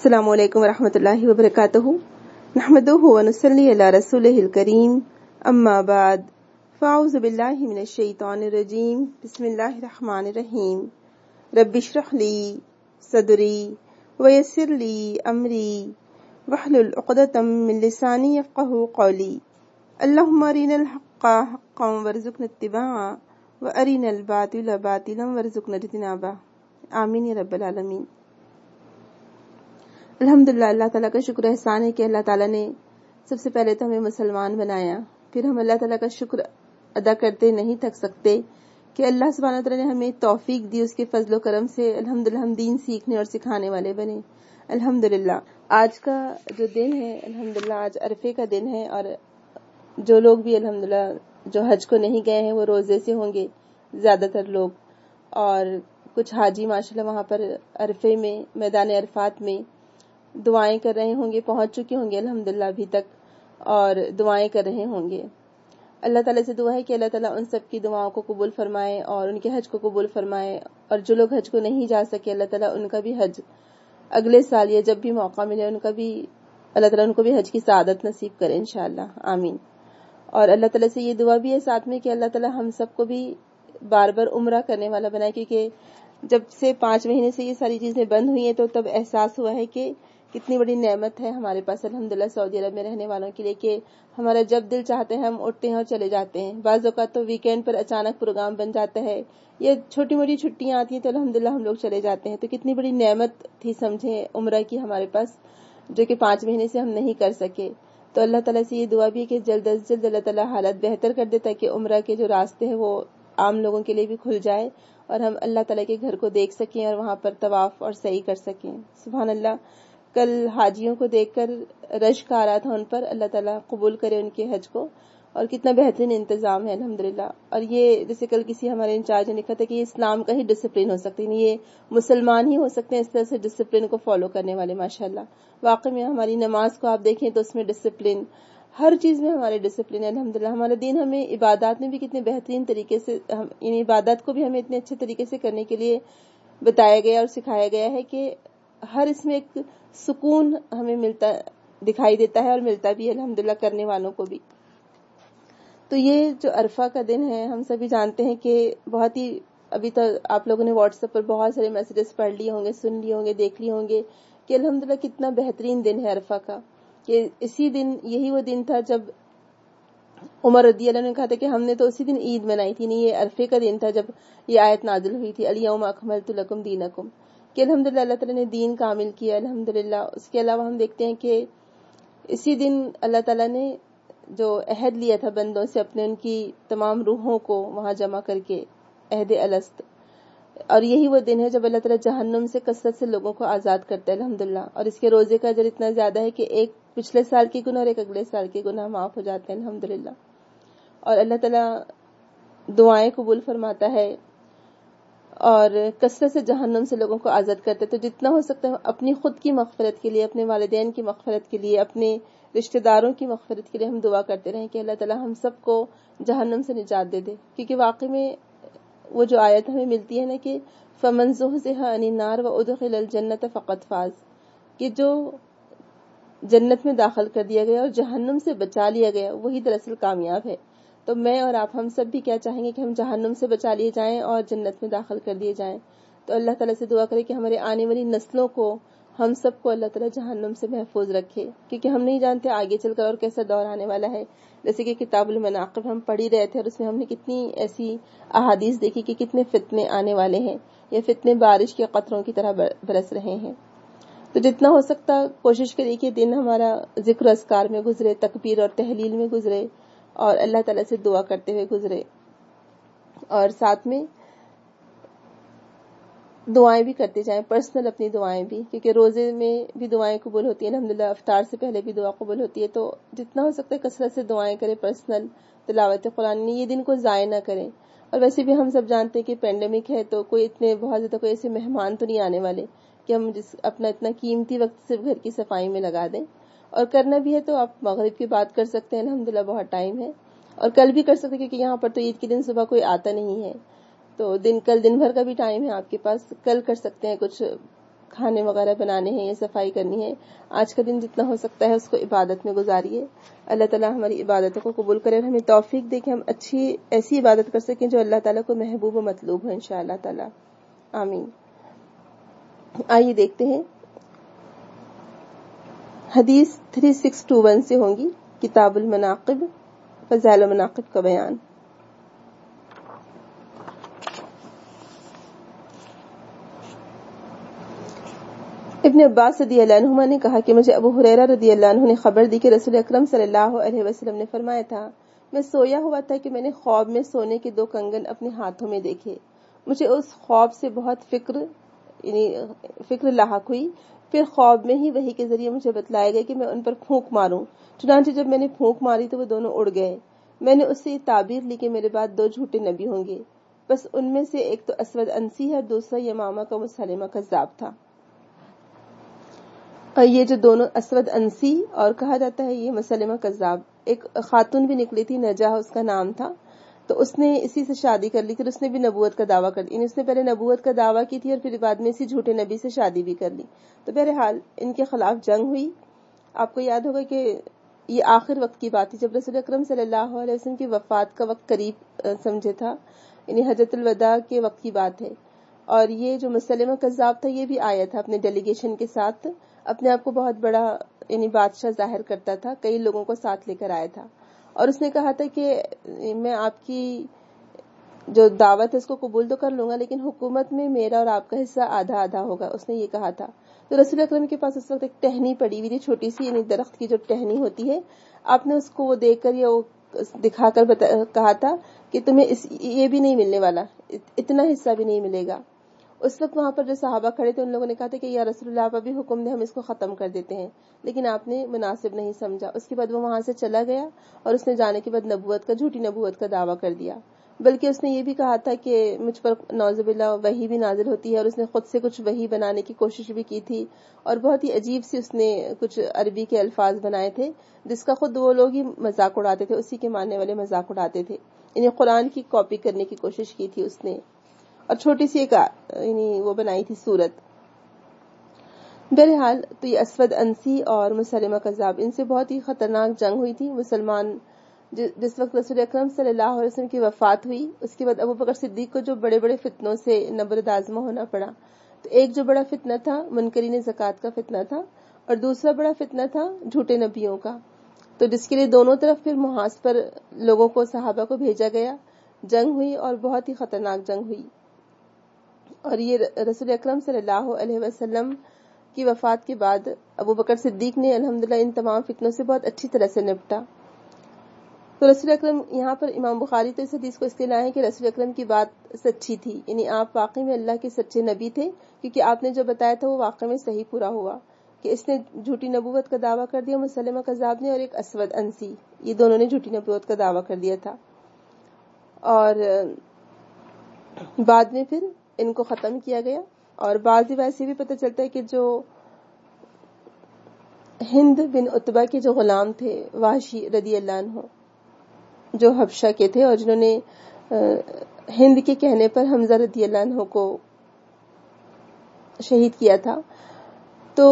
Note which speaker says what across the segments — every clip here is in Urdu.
Speaker 1: السلام علیکم ورحمۃ اللہ وبرکاتہ نحمدہ ونصلی علی رسولہ الکریم اما بعد فاعوذ باللہ من الشیطان الرجیم بسم اللہ الرحمن الرحیم رب اشرح لی صدری ویسر لی امری واحلل عقدۃ من لسانی یفقہوا قولی اللہم ارنا الحق حقا وارزقنا اتباعہ وارنا الباطل باطلا وارزقنا اجتنابہ آمین یا رب العالمین۔ الحمدللہ، اللہ تعالیٰ کا شکر احسان ہے کہ اللہ تعالیٰ نے سب سے پہلے تو ہمیں مسلمان بنایا، پھر ہم اللہ تعالیٰ کا شکر ادا کرتے نہیں تھک سکتے کہ اللہ سبحانہ وتعالیٰ نے ہمیں توفیق دی، اس کے فضل و کرم سے الحمدللہ ہم دین سیکھنے اور سکھانے والے بنے۔ الحمدللہ آج کا جو دن ہے، الحمدللہ آج عرفے کا دن ہے، اور جو لوگ بھی الحمدللہ جو حج کو نہیں گئے ہیں وہ روزے سے ہوں گے زیادہ تر لوگ، اور کچھ حاجی ماشاءاللہ وہاں پر عرفے میں میدان عرفات میں دعائیں کر رہے ہوں گے، پہنچ چکے ہوں گے الحمدللہ ابھی تک، اور دعائیں کر رہے ہوں گے۔ اللہ تعالیٰ سے دعا ہے کہ اللہ تعالیٰ ان سب کی دعاؤں کو قبول فرمائے اور ان کے حج کو قبول فرمائے، اور جو لوگ حج کو نہیں جا سکے اللہ تعالیٰ ان کا بھی حج اگلے سال یا جب بھی موقع ملے ان کا بھی اللہ تعالیٰ ان کو بھی حج کی سعادت نصیب کرے انشاءاللہ، آمین۔ اور اللہ تعالیٰ سے یہ دعا بھی ہے ساتھ میں کہ اللہ تعالیٰ ہم سب کو بھی بار بار عمرہ کرنے والا بنائے، کیونکہ جب سے 5 مہینے سے یہ ساری چیزیں بند ہوئی ہیں تو تب احساس ہوا ہے کہ کتنی بڑی نعمت ہے ہمارے پاس الحمدللہ سعودی عرب میں رہنے والوں کے لیے، کہ ہمارا جب دل چاہتے ہیں ہم اٹھتے ہیں اور چلے جاتے ہیں۔ بعض اوقات تو ویکینڈ پر اچانک پروگرام بن جاتا ہے یا چھوٹی موٹی چھٹیاں آتی ہیں تو الحمدللہ ہم لوگ چلے جاتے ہیں۔ تو کتنی بڑی نعمت تھی سمجھیں عمرہ کی ہمارے پاس، جو کہ 5 مہینے سے ہم نہیں کر سکے۔ تو اللہ تعالیٰ سے یہ دعا بھی ہے کہ جلد از جلد اللہ تعالیٰ حالت بہتر کر دے تاکہ عمرہ کے جو راستے ہیں وہ عام لوگوں کے لیے بھی کھل جائے اور ہم اللہ تعالیٰ کے گھر کو دیکھ سکیں اور وہاں پر طواف اور سعی کر سکیں۔ سبحان اللہ، کل حاجیوں کو دیکھ کر رشک آ رہا تھا ان پر، اللہ تعالیٰ قبول کرے ان کے حج کو، اور کتنا بہترین انتظام ہے الحمدللہ۔ اور یہ جیسے کل کسی ہمارے انچارج نے لکھا تھا کہ یہ اسلام کا ہی ڈسپلن ہو سکتے ہیں، یہ مسلمان ہی ہو سکتے ہیں اس طرح سے ڈسپلن کو فالو کرنے والے ماشاءاللہ۔ واقعی میں ہماری نماز کو آپ دیکھیں تو اس میں ڈسپلن، ہر چیز میں ہمارے ڈسپلن ہے الحمدللہ۔ ہمارا دین ہمیں عبادات میں بھی کتنے بہترین طریقے سے، ان عبادات کو بھی ہمیں اتنے اچھے طریقے سے کرنے کے لیے بتایا گیا اور سکھایا گیا ہے کہ ہر اس میں ایک سکون ہمیں ملتا دکھائی دیتا ہے اور ملتا بھی الحمدللہ کرنے والوں کو بھی۔ تو یہ جو عرفہ کا دن ہے ہم سبھی جانتے ہیں کہ بہت ہی، ابھی تو آپ لوگوں نے واٹس ایپ پر بہت سارے میسیجز پڑھ لیے ہوں گے، سن لیے ہوں گے، دیکھ لیے ہوں گے کہ الحمدللہ کتنا بہترین دن ہے عرفہ کا، کہ اسی دن یہی وہ دن تھا جب عمر رضی اللہ عنہ نے کہا تھا کہ ہم نے تو اسی دن عید منائی تھی، نہیں یہ عرفے کا دن تھا جب یہ آیت نازل ہوئی تھی الیوم اکملت لکم دینکم، کہ الحمدللہ اللہ تعالیٰ نے دین کامل کیا الحمدللہ۔ اس کے علاوہ ہم دیکھتے ہیں کہ اسی دن اللہ تعالیٰ نے جو عہد لیا تھا بندوں سے اپنے، ان کی تمام روحوں کو وہاں جمع کر کے، عہد الست، اور یہی وہ دن ہے جب اللہ تعالیٰ جہنم سے کثرت سے لوگوں کو آزاد کرتا ہے الحمدللہ۔ اور اس کے روزے کا اجر اتنا زیادہ ہے کہ ایک پچھلے سال کے گناہ اور ایک اگلے سال کے گناہ معاف ہو جاتے ہیں الحمدللہ، اور اللہ تعالیٰ دعائیں قبول فرماتا ہے اور کثرت سے جہنم سے لوگوں کو آزاد کرتے، تو جتنا ہو سکتا ہے اپنی خود کی مغفرت کے لیے، اپنے والدین کی مغفرت کے لیے، اپنے رشتہ داروں کی مغفرت کے لیے ہم دعا کرتے رہیں کہ اللہ تعالیٰ ہم سب کو جہنم سے نجات دے دے، کیونکہ واقعی میں وہ جو آیت ہمیں ملتی ہے نا کہ فَمَنْ زُحْزِحَ عَنِ النَّارِ وَأُدْخِلَ الْجَنَّةَ فَقَدْ فَازَ، کہ جو جنت میں داخل کر دیا گیا اور جہنم سے بچا لیا گیا وہی دراصل کامیاب ہے۔ تو میں اور آپ ہم سب بھی کیا چاہیں گے کہ ہم جہنم سے بچا لیے جائیں اور جنت میں داخل کر دیے جائیں۔ تو اللہ تعالیٰ سے دعا کرے کہ ہمارے آنے والی نسلوں کو، ہم سب کو اللہ تعالیٰ جہنم سے محفوظ رکھے، کیونکہ ہم نہیں جانتے آگے چل کر اور کیسا دور آنے والا ہے۔ جیسے کہ کتاب المناقب ہم پڑھ ہی رہے تھے اور اس میں ہم نے کتنی ایسی احادیث دیکھی کہ کتنے فتنے آنے والے ہیں، یہ فتنے بارش کے قطروں کی طرح برس رہے ہیں۔ تو جتنا ہو سکتا کوشش کریے کہ دن ہمارا ذکر اذکار میں گزرے، تکبیر اور تحلیل میں گزرے، اور اللہ تعالیٰ سے دعا کرتے ہوئے گزرے، اور ساتھ میں دعائیں بھی کرتے جائیں، پرسنل اپنی دعائیں بھی، کیونکہ روزے میں بھی دعائیں قبول ہوتی ہیں الحمدللہ، افطار سے پہلے بھی دعا قبول ہوتی ہے۔ تو جتنا ہو سکتا ہے کثرت سے دعائیں کریں، پرسنل تلاوت قرآن، یہ دن کو ضائع نہ کریں۔ اور ویسے بھی ہم سب جانتے ہیں کہ پینڈیمک ہے تو کوئی اتنے بہت زیادہ کوئی ایسے مہمان تو نہیں آنے والے کہ ہم اپنا اتنا قیمتی وقت صرف گھر کی صفائی میں لگا دیں، اور کرنا بھی ہے تو آپ مغرب کی بات کر سکتے ہیں الحمدللہ، بہت ٹائم ہے، اور کل بھی کر سکتے ہیں کیونکہ یہاں پر تو عید کے دن صبح کوئی آتا نہیں ہے، تو کل دن بھر کا بھی ٹائم ہے آپ کے پاس، کل کر سکتے ہیں کچھ کھانے وغیرہ بنانے ہیں یا صفائی کرنی ہے، آج کا دن جتنا ہو سکتا ہے اس کو عبادت میں گزاریے. اللہ تعالیٰ ہماری عبادتوں کو قبول کرے اور ہمیں توفیق دے کہ ہم اچھی ایسی عبادت کر سکیں جو اللہ تعالیٰ کو محبوب و مطلوب ہو انشاءاللہ تعالیٰ. آمین. آئیے دیکھتے ہیں حدیث 3621 سے ہوں گی. کتاب المناقب، فضائل المناقب کا بیان. ابن عباس رضی اللہ عنہما نے کہا کہ مجھے ابو ہریرہ رضی اللہ عنہ نے خبر دی کہ رسول اکرم صلی اللہ علیہ وسلم نے فرمایا تھا، میں سویا ہوا تھا کہ میں نے خواب میں سونے کے 2 کنگن اپنے ہاتھوں میں دیکھے. مجھے اس خواب سے بہت فکر لاحق ہوئی. پھر خواب میں ہی وحی کے ذریعے مجھے بتلایا گیا کہ میں ان پر پھونک ماروں. چنانچہ جب میں نے پھونک ماری تو وہ دونوں اڑ گئے. میں نے اس سے یہ تعبیر لی کہ میرے بعد 2 جھوٹے نبی ہوں گے، بس ان میں سے ایک تو اسود انسی ہے اور دوسرا یمامہ کا مسلمہ کذاب تھا. یہ جو دونوں اسود انسی اور کہا جاتا ہے یہ مسلمہ کذاب، ایک خاتون بھی نکلی تھی، نجاح اس کا نام تھا، تو اس نے اسی سے شادی کر لی تھی. اس نے بھی نبوت کا دعویٰ کر لی، اس نے پہلے نبوت کا دعویٰ کی تھی اور پھر بعد میں اسی جھوٹے نبی سے شادی بھی کر لی. تو بہرحال ان کے خلاف جنگ ہوئی. آپ کو یاد ہوگا کہ یہ آخر وقت کی بات تھی جب رسول اکرم صلی اللہ علیہ وسلم کی وفات کا وقت قریب سمجھے تھا، یعنی حجۃ الوداع کے وقت کی بات ہے. اور یہ جو مسلمہ کذاب تھا یہ بھی آیا تھا اپنے ڈیلیگیشن کے ساتھ، اپنے آپ کو بہت بڑا یعنی بادشاہ ظاہر کرتا تھا، کئی لوگوں کو ساتھ لے کر آیا تھا اور اس نے کہا تھا کہ میں آپ کی جو دعوت ہے اس کو قبول تو کر لوں گا لیکن حکومت میں میرا اور آپ کا حصہ آدھا آدھا ہوگا، اس نے یہ کہا تھا. تو رسول اکرم کے پاس اس وقت ایک ٹہنی پڑی ہوئی تھی، چھوٹی سی، یعنی درخت کی جو ٹہنی ہوتی ہے. آپ نے اس کو وہ دیکھ کر یا وہ دکھا کر کہا تھا کہ تمہیں یہ بھی نہیں ملنے والا، اتنا حصہ بھی نہیں ملے گا. اس وقت وہاں پر جو صحابہ کھڑے تھے ان لوگوں نے کہا تھا کہ یا رسول اللہ آپ ابھی حکم دیں ہم اس کو ختم کر دیتے ہیں، لیکن آپ نے مناسب نہیں سمجھا. اس کے بعد وہ وہاں سے چلا گیا اور اس نے جانے کے بعد جھوٹی نبوت کا دعویٰ کر دیا. بلکہ اس نے یہ بھی کہا تھا کہ مجھ پر نعوذ باللہ وحی بھی نازل ہوتی ہے، اور اس نے خود سے کچھ وحی بنانے کی کوشش بھی کی تھی اور بہت ہی عجیب سی اس نے کچھ عربی کے الفاظ بنائے تھے جس کا خود وہ لوگ ہی مذاق اڑاتے تھے، اسی کے ماننے والے مذاق اڑاتے تھے. یعنی قرآن کی کاپی کرنے کی کوشش کی تھی اس نے، اور چھوٹی سی ایک یعنی وہ بنائی تھی صورت. بہرحال تو یہ اسود انسی اور مسلمہ کذاب، ان سے بہت ہی خطرناک جنگ ہوئی تھی. مسلمان جس وقت رسول اکرم صلی اللہ علیہ وسلم کی وفات ہوئی اس کے بعد ابو بکر صدیق کو جو بڑے بڑے فتنوں سے نبرد آزما ہونا پڑا. تو ایک جو بڑا فتنہ تھا منکرین زکوٰۃ کا فتنہ تھا، اور دوسرا بڑا فتنہ تھا جھوٹے نبیوں کا. تو جس کے لیے دونوں طرف پھر محاذ پر لوگوں کو، صحابہ کو بھیجا گیا. جنگ ہوئی اور بہت ہی خطرناک جنگ ہوئی. اور یہ رسول اکرم صلی اللہ علیہ وسلم کی وفات کے بعد ابو بکر صدیق نے الحمدللہ ان تمام فتنوں سے بہت اچھی طرح سے نپٹا. تو رسول اکرم یہاں پر امام بخاری تو اس حدیث کو اس لیے لائے ہیں کہ رسول اکرم کی بات سچی تھی، یعنی آپ واقعی میں اللہ کے سچے نبی تھے، کیونکہ آپ نے جو بتایا تھا وہ واقعی میں صحیح پورا ہوا کہ اس نے جھوٹی نبوت کا دعویٰ کر دیا، مسلمہ کذاب نے، اور ایک اسود انسی، یہ دونوں نے جھوٹی نبوت کا دعویٰ کر دیا تھا. اور بعد میں پھر ان کو ختم کیا گیا. اور بعض ویسے بھی پتہ چلتا ہے کہ جو ہند بن عتبہ کے جو غلام تھے وحشی رضی اللہ عنہ، جو حبشہ کے تھے اور جنہوں نے ہند کے کہنے پر حمزہ رضی اللہ عنہ کو شہید کیا تھا، تو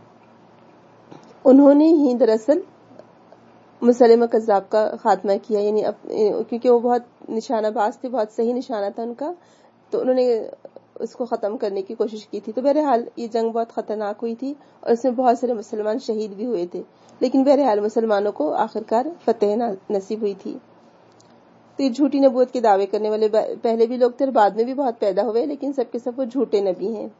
Speaker 1: انہوں نے ہی دراصل مسلمہ کذاب کا خاتمہ کیا، یعنی کیونکہ وہ بہت نشانہ باز تھے، بہت صحیح نشانہ تھا ان کا، تو انہوں نے اس کو ختم کرنے کی کوشش کی تھی. تو بہرحال یہ جنگ بہت خطرناک ہوئی تھی اور اس میں بہت سارے مسلمان شہید بھی ہوئے تھے، لیکن بہرحال مسلمانوں کو آخرکار فتح نصیب ہوئی تھی. تو یہ جھوٹی نبوت کے دعوے کرنے والے پہلے بھی لوگ تھے اور بعد میں بھی بہت پیدا ہوئے، لیکن سب کے سب وہ جھوٹے نبی ہیں.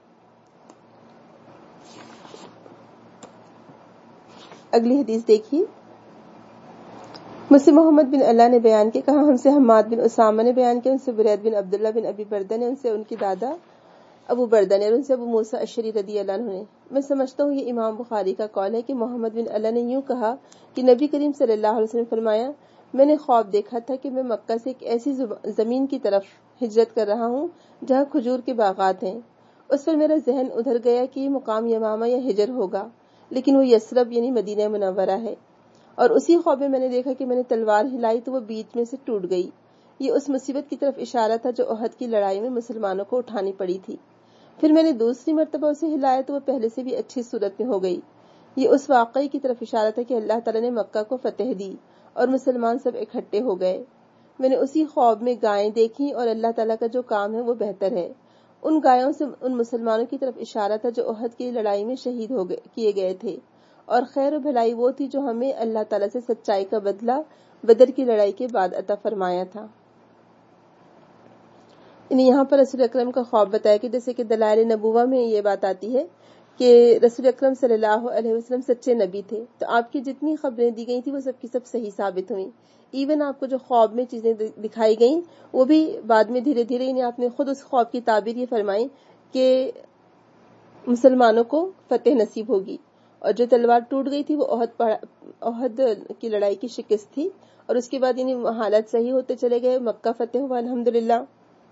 Speaker 1: اگلی حدیث دیکھیے. مجھ سے محمد بن اللہ نے بیان کیا، کہا ہم سے حماد بن اسامہ نے بیان کیا، ان سے برید بن عبداللہ بن ابی بردہ نے، ان سے ان کی دادا ابو بردہ نے، اور ان سے ابو موسیٰ اشعری رضی اللہ عنہ نے. میں سمجھتا ہوں یہ امام بخاری کا قول ہے کہ محمد بن اللہ نے یوں کہا کہ نبی کریم صلی اللہ علیہ وسلم نے فرمایا، میں نے خواب دیکھا تھا کہ میں مکہ سے ایک ایسی زمین کی طرف ہجرت کر رہا ہوں جہاں کھجور کے باغات ہیں. اس پر میرا ذہن ادھر گیا کہ یہ مقام یمامہ یا ہجر ہوگا، لیکن وہ یثرب یعنی مدینہ منورہ ہے. اور اسی خواب میں نے دیکھا کہ میں نے تلوار ہلائی تو وہ بیچ میں سے ٹوٹ گئی. یہ اس مصیبت کی طرف اشارہ تھا جو احد کی لڑائی میں مسلمانوں کو اٹھانی پڑی تھی. پھر میں نے دوسری مرتبہ اسے ہلایا تو وہ پہلے سے بھی اچھی صورت میں ہو گئی۔ یہ اس واقعے کی طرف اشارہ تھا کہ اللہ تعالیٰ نے مکہ کو فتح دی اور مسلمان سب اکٹھے ہو گئے۔ میں نے اسی خواب میں گائیں دیکھی اور اللہ تعالیٰ کا جو کام ہے وہ بہتر ہے۔ ان گایوں سے ان مسلمانوں کی طرف اشارہ تھا جو احد کی لڑائی میں شہید کیے گئے تھے، اور خیر و بھلائی وہ تھی جو ہمیں اللہ تعالیٰ سے سچائی کا بدلہ بدر کی لڑائی کے بعد عطا فرمایا تھا۔ یہاں پر رسول اکرم کا خواب بتایا کہ جیسے کہ دلائل نبوہ میں یہ بات آتی ہے کہ رسول اکرم صلی اللہ علیہ وسلم سچے نبی تھے، تو آپ کی جتنی خبریں دی گئی تھی وہ سب کی سب صحیح ثابت ہوئیں۔ ایون آپ کو جو خواب میں چیزیں دکھائی گئیں وہ بھی بعد میں دھیرے دھیرے آپ نے خود اس خواب کی تعبیر یہ فرمائی کہ مسلمانوں کو فتح نصیب ہوگی، اور جو تلوار ٹوٹ گئی تھی وہ احد کی لڑائی کی شکست تھی، اور اس کے بعد حالات صحیح ہوتے چلے گئے، مکہ فتح ہوا الحمدللہ،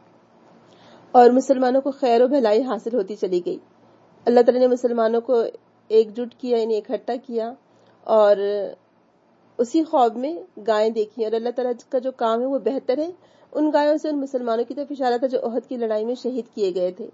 Speaker 1: اور مسلمانوں کو خیر و بھلائی حاصل ہوتی چلی گئی۔ اللہ تعالیٰ نے مسلمانوں کو ایک جٹ کیا، اکٹھا کیا، اور اسی خواب میں گائیں دیکھی، اور اللہ تعالیٰ کا جو کام ہے وہ بہتر ہے۔ ان گایوں سے ان مسلمانوں کی طرف اشارہ تھا جو احد کی لڑائی میں شہید کیے گئے تھے،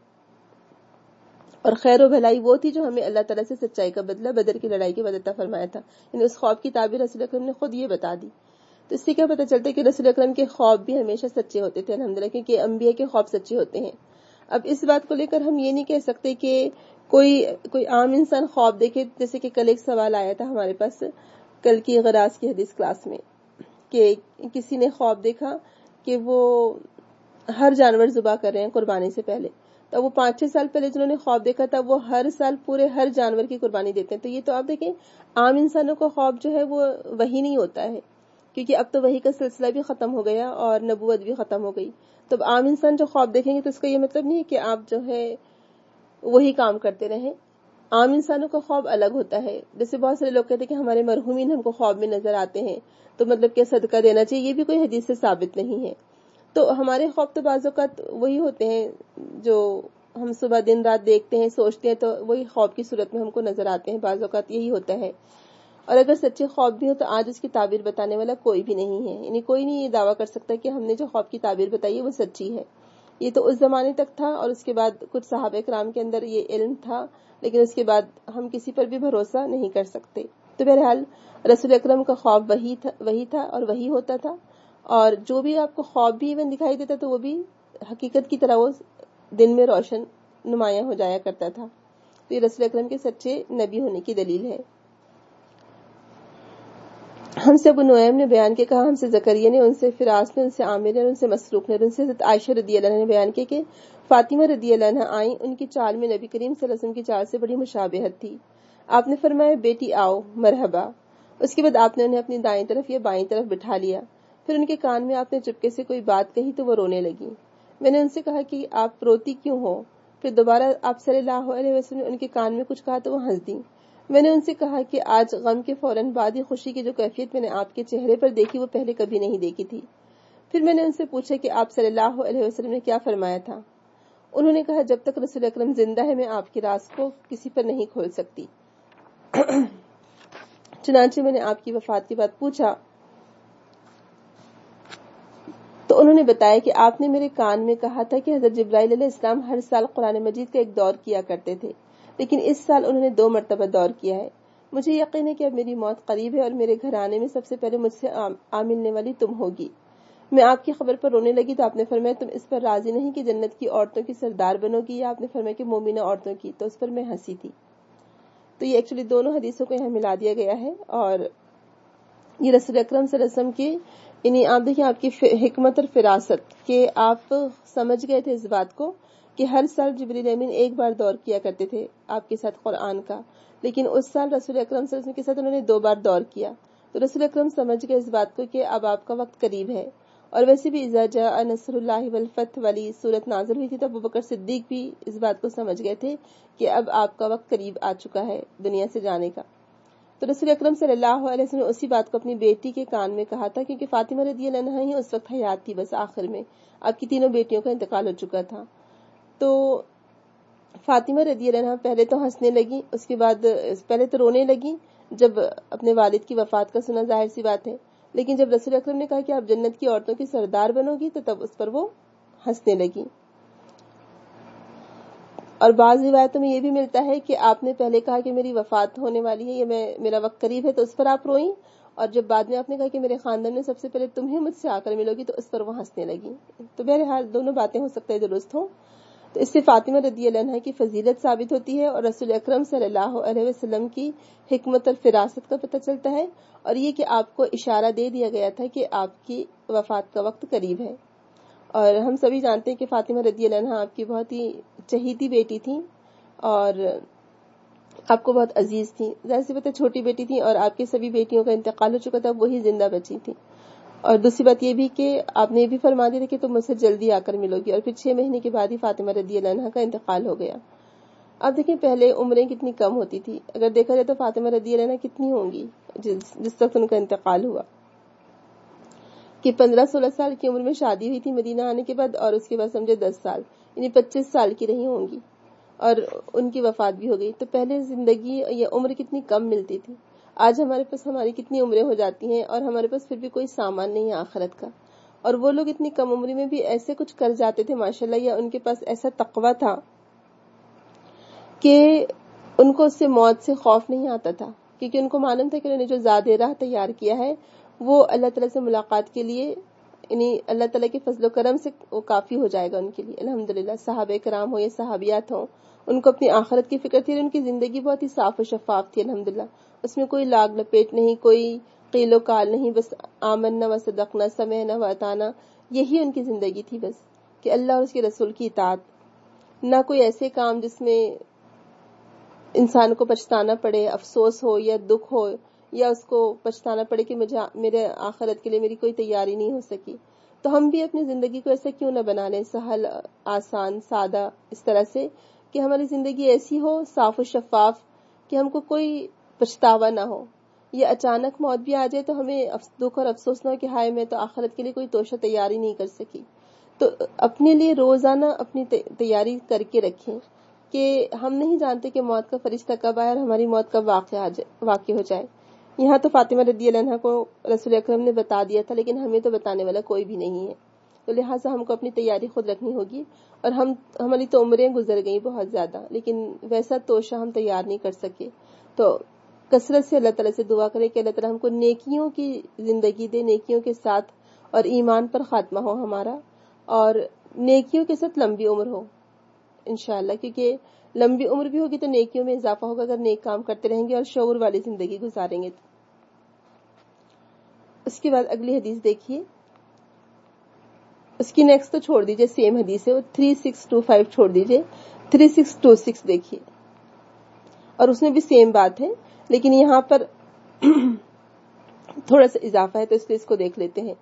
Speaker 1: اور خیر و بھلائی وہ تھی جو ہمیں اللہ تعالیٰ سے سچائی کا بدلہ بدر کی لڑائی کے بعد عطا فرمایا تھا۔ اس خواب کی تعبیر رسول اکرم نے خود یہ بتا دی۔ تو اس سے کیا پتہ چلتا ہے کہ رسول اکرم کے خواب بھی ہمیشہ سچے ہوتے تھے الحمدللہ، کیونکہ انبیاء کے خواب سچے ہوتے ہیں۔ اب اس بات کو لے کر ہم یہ نہیں کہہ سکتے کہ کوئی عام انسان خواب دیکھے، جیسے کہ کل ایک سوال آیا تھا ہمارے پاس کل کی غراض کی حدیث کلاس میں، کہ کسی نے خواب دیکھا کہ وہ ہر جانور ذبح کر رہے ہیں قربانی سے پہلے، تو وہ 5-6 سال پہلے جنہوں نے خواب دیکھا تھا وہ ہر سال پورے ہر جانور کی قربانی دیتے ہیں۔ تو یہ تو آپ دیکھیں عام انسانوں کا خواب جو ہے وہ وہی نہیں ہوتا ہے، کیونکہ اب تو وہی کا سلسلہ بھی ختم ہو گیا اور نبوت بھی ختم ہو گئی۔ تو عام انسان جو خواب دیکھیں گے تو اس کا یہ مطلب نہیں ہے کہ آپ جو ہے وہی کام کرتے رہیں۔ عام انسانوں کا خواب الگ ہوتا ہے۔ جیسے بہت سارے لوگ کہتے ہیں کہ ہمارے مرحومین ہم کو خواب میں نظر آتے ہیں، تو مطلب کہ صدقہ دینا چاہیے، یہ بھی کوئی حدیث سے ثابت نہیں ہے۔ تو ہمارے خواب تو بعض اوقات وہی ہوتے ہیں جو ہم صبح دن رات دیکھتے ہیں، سوچتے ہیں، تو وہی خواب کی صورت میں ہم کو نظر آتے ہیں، بعض اوقات یہی ہوتا ہے۔ اور اگر سچے خواب بھی ہو تو آج اس کی تعبیر بتانے والا کوئی بھی نہیں ہے، کوئی نہیں یہ دعویٰ کر سکتا کہ ہم نے جو خواب کی تعبیر بتائی ہے وہ سچی ہے۔ یہ تو اس زمانے تک تھا، اور اس کے بعد کچھ صحابہ کرام کے اندر یہ علم تھا، لیکن اس کے بعد ہم کسی پر بھی بھروسہ نہیں کر سکتے۔ تو بہرحال رسول اکرم کا خواب وہی تھا اور وہی ہوتا تھا، اور جو بھی آپ کو خواب بھی ایون دکھائی دیتا تو وہ بھی حقیقت کی طرح وہ دن میں روشن نمایاں ہو جایا کرتا تھا۔ تو یہ رسول اکرم کے سچے نبی ہونے کی دلیل ہے۔ ہم سے ابو نعیم نے بیان کیا، کہا ہم سے زکریا نے، ان سے فراس نے، ان سے عامر نے، ان سے مسروق نے، اور ان سے حضرت عائشہ رضی اللہ عنہ نے بیان کیا کہ فاطمہ رضی اللہ عنہ آئیں، ان کی چال میں نبی کریم صلی اللہ علیہ وسلم کی چال سے بڑی مشابہت تھی۔ آپ نے فرمایا بیٹی آؤ مرحبا۔ اس کے بعد آپ نے انہیں اپنی دائیں طرف یا بائیں طرف بٹھا لیا، پھر ان کے کان میں آپ نے چپکے سے کوئی بات کہی تو وہ رونے لگی۔ میں نے ان سے کہا کہ آپ روتی کیوں ہو؟ پھر دوبارہ آپ صلی اللہ علیہ وسلم نے ان کے کان میں کچھ کہا تو وہ ہنس دی۔ میں نے ان سے کہا کہ آج غم کے فوراً بعد ہی خوشی کی جو کیفیت میں نے آپ کے چہرے پر دیکھی وہ پہلے کبھی نہیں دیکھی تھی۔ پھر میں نے ان سے پوچھا کہ آپ صلی اللہ علیہ وسلم نے کیا فرمایا تھا؟ انہوں نے کہا جب تک رسول اکرم زندہ ہے میں آپ کے راز کو کسی پر نہیں کھول سکتی۔ چنانچہ میں نے آپ کی وفات کے بعد پوچھا تو انہوں نے بتایا کہ آپ نے میرے کان میں کہا تھا کہ حضرت جبرائیل علیہ السلام ہر سال قرآن مجید کا ایک دور کیا کرتے تھے، لیکن اس سال انہوں نے 2 مرتبہ دور کیا ہے۔ مجھے یقین ہے کہ اب میری موت قریب ہے اور میرے گھرانے میں سب سے پہلے مجھ سے ملنے والی تم ہوگی۔ میں آپ کی خبر پر رونے لگی تو آپ نے فرمایا تم اس پر راضی نہیں کہ جنت کی عورتوں کی سردار بنو گی، یا آپ نے فرمایا کہ مومنہ عورتوں کی، تو اس پر میں ہنسی تھی۔ تو یہ ایکچولی دونوں حدیثوں کو یہاں ملا دیا گیا ہے، اور یہ رسول اکرم صلی اللہ علیہ وسلم کی آپ دیکھیں آپ کی حکمت اور فراست کہ آپ سمجھ گئے تھے اس بات کو کہ ہر سال جبریل امین ایک بار دور کیا کرتے تھے آپ کے ساتھ قرآن کا، لیکن اس سال رسول اکرم صلی اللہ علیہ وسلم کے ساتھ انہوں نے 2 بار دور کیا۔ تو رسول اکرم سمجھ گئے اس بات کو کہ اب آپ کا وقت قریب ہے۔ اور ویسے بھی اذا جاء نصر اللہ والفتح والی صورت نازل ہوئی تھی تو ابوبکر صدیق بھی اس بات کو سمجھ گئے تھے کہ اب آپ کا وقت قریب آ چکا ہے دنیا سے جانے کا۔ تو رسول اکرم صلی اللہ علیہ وسلم نے اسی بات کو اپنی بیٹی کے کان میں کہا تھا، کیونکہ فاطمہ رضی اللہ عنہا ہی اس وقت حیات تھی، بس آخر میں آپ کی 3 بیٹیوں کا انتقال ہو چکا تھا۔ تو فاطمہ رضی اللہ عنہا پہلے تو ہنسنے لگی، اس کے بعد پہلے تو رونے لگی جب اپنے والد کی وفات کا سنا، ظاہر سی بات ہے، لیکن جب رسول اکرم نے کہا کہ آپ جنت کی عورتوں کی سردار بنو گی تو تب اس پر وہ ہنسنے لگی۔ اور بعض روایتوں میں یہ بھی ملتا ہے کہ آپ نے پہلے کہا کہ میری وفات ہونے والی ہے یا میرا وقت قریب ہے تو اس پر آپ روئیں، اور جب بعد میں آپ نے کہا کہ میرے خاندان میں سب سے پہلے تمہیں مجھ سے آ کر ملو گی تو اس پر وہ ہنسنے لگی. تو بہرحال دونوں باتیں ہو سکتا ہے درست ہوں. تو اس سے فاطمہ رضی اللہ عنہا کی فضیلت ثابت ہوتی ہے اور رسول اکرم صلی اللہ علیہ وسلم کی حکمت اور فراست کا پتہ چلتا ہے، اور یہ کہ آپ کو اشارہ دے دیا گیا تھا کہ آپ کی وفات کا وقت قریب ہے. اور ہم سبھی جانتے ہیں کہ فاطمہ رضی اللہ عنہا آپ کی بہت ہی چہیتی بیٹی تھی اور آپ کو بہت عزیز تھی. ظاہر سی بات ہے چھوٹی بیٹی تھی اور آپ کی سبھی بیٹیوں کا انتقال ہو چکا تھا، وہی زندہ بچی تھی. اور دوسری بات یہ بھی کہ آپ نے یہ بھی فرما دیا تھا کہ تم مجھ سے جلدی آ کر ملو گی، اور پھر 6 مہینے کے بعد ہی فاطمہ رضی اللہ عنہا کا انتقال ہو گیا. اب دیکھیں پہلے عمریں کتنی کم ہوتی تھی، اگر دیکھا جائے تو فاطمہ رضی اللہ عنہا کتنی ہوں گی جس وقت ان کا انتقال ہوا، کہ 15-16 سال کی عمر میں شادی ہوئی تھی مدینہ آنے کے بعد، اور اس کے بعد سمجھے 10 سال یعنی 25 سال کی رہی ہوں گی اور ان کی وفات بھی ہو گئی. تو پہلے زندگی یا عمر کتنی کم ملتی تھی. آج ہمارے پاس ہماری کتنی عمریں ہو جاتی ہیں اور ہمارے پاس پھر بھی کوئی سامان نہیں ہے آخرت کا. اور وہ لوگ اتنی کم عمری میں بھی ایسے کچھ کر جاتے تھے ماشاءاللہ، یا ان کے پاس ایسا تقویٰ تھا کہ ان کو اس سے موت سے خوف نہیں آتا تھا، کیونکہ ان کو معلوم تھا کہ انہوں نے جو زاد راہ تیار کیا ہے وہ اللہ تعالیٰ سے ملاقات کے لیے، یعنی اللہ تعالیٰ کے فضل و کرم سے وہ کافی ہو جائے گا ان کے لیے. الحمدللہ صحابہ کرام ہو یا صحابیات ہوں، ان کو اپنی آخرت کی فکر تھی اور ان کی زندگی بہت ہی صاف و شفاف تھی الحمدللہ. اس میں کوئی لاگ لپیٹ نہیں، کوئی قیل و قال نہیں، بس آمنا و صدقنا سمعنا و اطعنا، یہی ان کی زندگی تھی بس، کہ اللہ اور اس کے رسول کی اطاعت. نہ کوئی ایسے کام جس میں انسان کو پچھتانا پڑے، افسوس ہو یا دکھ ہو، یا اس کو پچھتانا پڑے کہ مجھے میرے آخرت کے لیے میری کوئی تیاری نہیں ہو سکی. تو ہم بھی اپنی زندگی کو ایسا کیوں نہ بنا لیں، سہل، آسان، سادہ، اس طرح سے کہ ہماری زندگی ایسی ہو صاف و شفاف کہ ہم کو کوئی پچھتاوا نہ ہو، یا اچانک موت بھی آ جائے تو ہمیں دکھ اور افسوس نہ ہو کہ ہائے میں تو آخرت کے لیے کوئی توشہ تیاری نہیں کر سکی. تو اپنے لیے روزانہ اپنی تیاری کر کے رکھیں کہ ہم نہیں جانتے کہ موت کا فرشتہ کب آئے اور ہماری موت کب واقع ہو جائے. یہاں تو فاطمہ رضی اللہ عنہا کو رسول اکرم نے بتا دیا تھا، لیکن ہمیں تو بتانے والا کوئی بھی نہیں ہے، تو لہٰذا ہم کو اپنی تیاری خود رکھنی ہوگی. اور ہماری تو عمریں گزر گئیں بہت زیادہ، لیکن ویسا توشہ ہم تیار نہیں کر سکے. تو کثرت سے اللہ تعالیٰ سے دعا کریں کہ اللہ تعالیٰ ہم کو نیکیوں کی زندگی دے، نیکیوں کے ساتھ، اور ایمان پر خاتمہ ہو ہمارا، اور نیکیوں کے ساتھ لمبی عمر ہو انشاءاللہ، کیونکہ لمبی عمر بھی ہوگی تو نیکیوں میں اضافہ ہوگا اگر نیک کام کرتے رہیں گے اور شعور والی زندگی گزاریں گے. اس کے بعد اگلی حدیث دیکھیے، اس کی نیکسٹ تو چھوڑ دیجئے، سیم حدیث ہے، وہ 3625 چھوڑ دیجئے، 3626 دیکھیے، اور اس میں بھی سیم بات ہے لیکن یہاں پر تھوڑا سا اضافہ ہے، تو اس لیے اس کو دیکھ لیتے ہیں.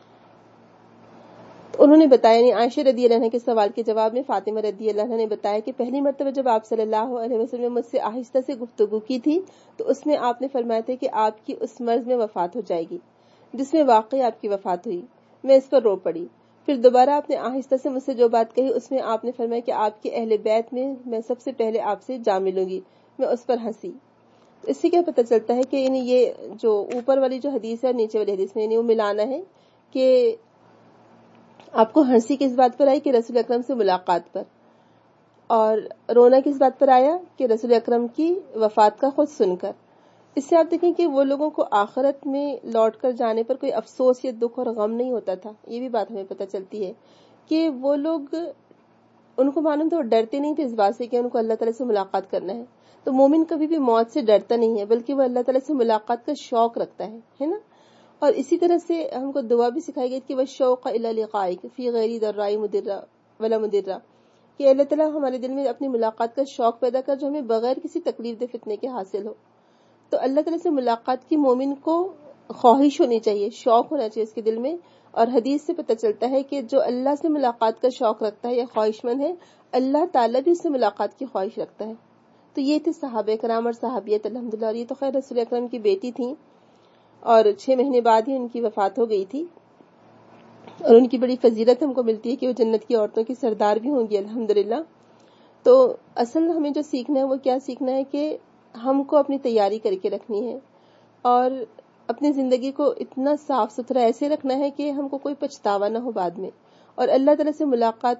Speaker 1: تو انہوں نے بتایا، یعنی عائشہ رضی اللہ عنہ کے سوال کے جواب میں فاطمہ رضی اللہ عنہ نے بتایا کہ پہلی مرتبہ جب آپ صلی اللہ علیہ وسلم نے مجھ سے آہستہ سے گفتگو کی تھی تو اس میں آپ نے فرمایا تھا کہ آپ کی اس مرض میں وفات ہو جائے گی جس میں واقعی آپ کی وفات ہوئی. میں اس پر رو پڑی. پھر دوبارہ آپ نے آہستہ سے مجھ سے جو بات کہی اس میں آپ نے فرمایا کہ آپ کے اہل بیت میں سب سے پہلے آپ سے جا ملوں گی. میں اس پر ہنسی. اس سے کیا پتہ چلتا ہے کہ یعنی یہ جو اوپر والی جو حدیث ہے اور نیچے والی حدیث میں یعنی وہ ملانا ہے کہ آپ کو ہنسی کس بات پر آئی کہ رسول اکرم سے ملاقات پر، اور رونا کس بات پر آیا کہ رسول اکرم کی وفات کا خود سن کر. اس سے آپ دیکھیں کہ وہ لوگوں کو آخرت میں لوٹ کر جانے پر کوئی افسوس یا دکھ اور غم نہیں ہوتا تھا. یہ بھی بات ہمیں پتہ چلتی ہے کہ وہ لوگ، ان کو معلوم تھا، وہ ڈرتے نہیں تھے اس بات سے کہ ان کو اللہ تعالیٰ سے ملاقات کرنا ہے. تو مومن کبھی بھی موت سے ڈرتا نہیں ہے بلکہ وہ اللہ تعالیٰ سے ملاقات کا شوق رکھتا ہے نا. اور اسی طرح سے ہم کو دعا بھی سکھائی گئی کہ وَالشَّوْقَ إِلَى لِقَائِكَ فِي غَيْرِ ضَرَّاءِ مُضِرَّةٍ وَلَا مُضِرَّةٍ، کہ اللہ تعالیٰ ہمارے دل میں اپنی ملاقات کا شوق پیدا کر جو ہمیں بغیر کسی تکلیف دہ فتنے کے حاصل ہو. تو اللہ تعالیٰ سے ملاقات کی مومن کو خواہش ہونی چاہیے، شوق ہونا چاہیے اس کے دل میں. اور حدیث سے پتہ چلتا ہے کہ جو اللہ سے ملاقات کا شوق رکھتا ہے یا خواہش مند ہے، اللہ تعالیٰ بھی اس سے ملاقات کی خواہش رکھتا ہے. تو یہ تھے صحابہ کرام اور صحابیت الحمدللہ. اور یہ تو خیر رسول اکرم کی بیٹی تھیں اور 6 مہینے بعد ہی ان کی وفات ہو گئی تھی، اور ان کی بڑی فضیلت ہم کو ملتی ہے کہ وہ جنت کی عورتوں کی سردار بھی ہوں گی الحمدللہ. تو اصل ہمیں جو سیکھنا ہے وہ کیا سیکھنا ہے کہ ہم کو اپنی تیاری کر کے رکھنی ہے اور اپنی زندگی کو اتنا صاف ستھرا ایسے رکھنا ہے کہ ہم کو کوئی پچھتاوا نہ ہو بعد میں. اور اللہ تعالیٰ سے ملاقات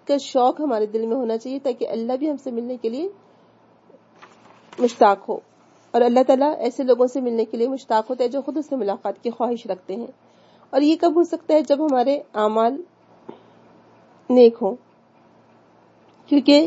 Speaker 1: کا شوق ہمارے دل میں ہونا چاہیے تاکہ اللہ بھی ہم سے ملنے کے لیے مشتاق ہو، اور اللہ تعالیٰ ایسے لوگوں سے ملنے کے لیے مشتاق ہوتا ہے جو خود اس سے ملاقات کی خواہش رکھتے ہیں. اور یہ کب ہو سکتا ہے؟ جب ہمارے اعمال نیک ہوں، کیونکہ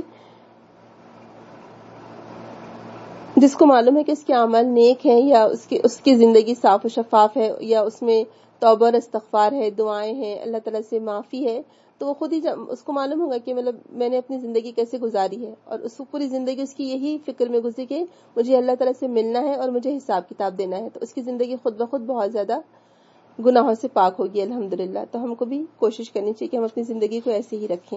Speaker 1: جس کو معلوم ہے کہ اس کے اعمال نیک ہیں یا اس کی زندگی صاف و شفاف ہے یا اس میں توبہ اور استغفار ہے، دعائیں ہیں، اللہ تعالیٰ سے معافی ہے، تو وہ خود ہی اس کو معلوم ہوگا کہ مطلب میں نے اپنی زندگی کیسے گزاری ہے، اور اس کو پوری زندگی اس کی یہی فکر میں گزری کہ مجھے اللہ تعالیٰ سے ملنا ہے اور مجھے حساب کتاب دینا ہے، تو اس کی زندگی خود بخود بہت زیادہ گناہوں سے پاک ہوگی الحمدللہ. تو ہم کو بھی کوشش کرنی چاہیے کہ ہم اپنی زندگی کو ایسے ہی رکھیں.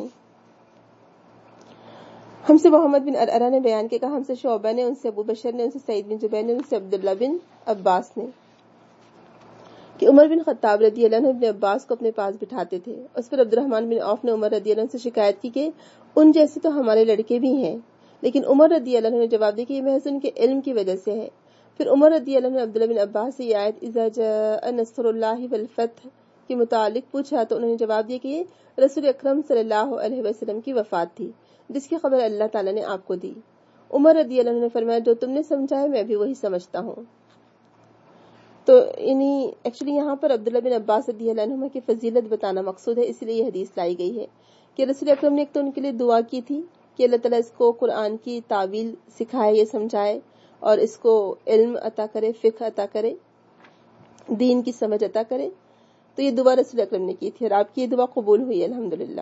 Speaker 1: ہم سے محمد بن ارعرہ نے بیان کیا، کہا ہم سے شعبہ نے، ان سے ابو بشر نے، ان سے سعید بن جبیر نے، ان سے عبداللہ بن عباس نے کہ عمر بن خطاب رضی اللہ عنہ ابن عباس کو اپنے پاس بٹھاتے تھے. اس پر عبد الرحمن بن عوف نے عمر رضی اللہ عنہ سے شکایت کی کہ ان جیسے تو ہمارے لڑکے بھی ہیں، لیکن عمر رضی اللہ عنہ نے جواب دیا کہ یہ محض ان کے علم کی وجہ سے ہے. پھر عمر رضی اللہ عنہ نے عبداللہ بن عباس سے یہ آیت اذا جاء نصر اللہ والفتح کے متعلق پوچھا تو انہوں نے جواب دیا کہ یہ رسول اکرم صلی اللہ علیہ وسلم کی وفات تھی جس کی خبر اللہ تعالیٰ نے آپ کو دی. عمر رضی اللہ عنہ نے فرمایا جو تم نے سمجھا ہے میں بھی وہی سمجھتا ہوں. تو ایکچولی یہاں پر عبداللہ بن عباس رضی اللہ عنہ کی فضیلت بتانا مقصود ہے، اس لیے یہ حدیث لائی گئی ہے کہ رسول اکرم نے ایک تو ان کے لیے دعا کی تھی کہ اللہ تعالیٰ اس کو قرآن کی تعویل سکھائے، یہ سمجھائے اور اس کو علم عطا کرے، فقہ عطا کرے، دین کی سمجھ عطا کرے. تو یہ دعا رسول اکرم نے کی تھی اور آپ کی یہ دعا قبول ہوئی الحمدللہ.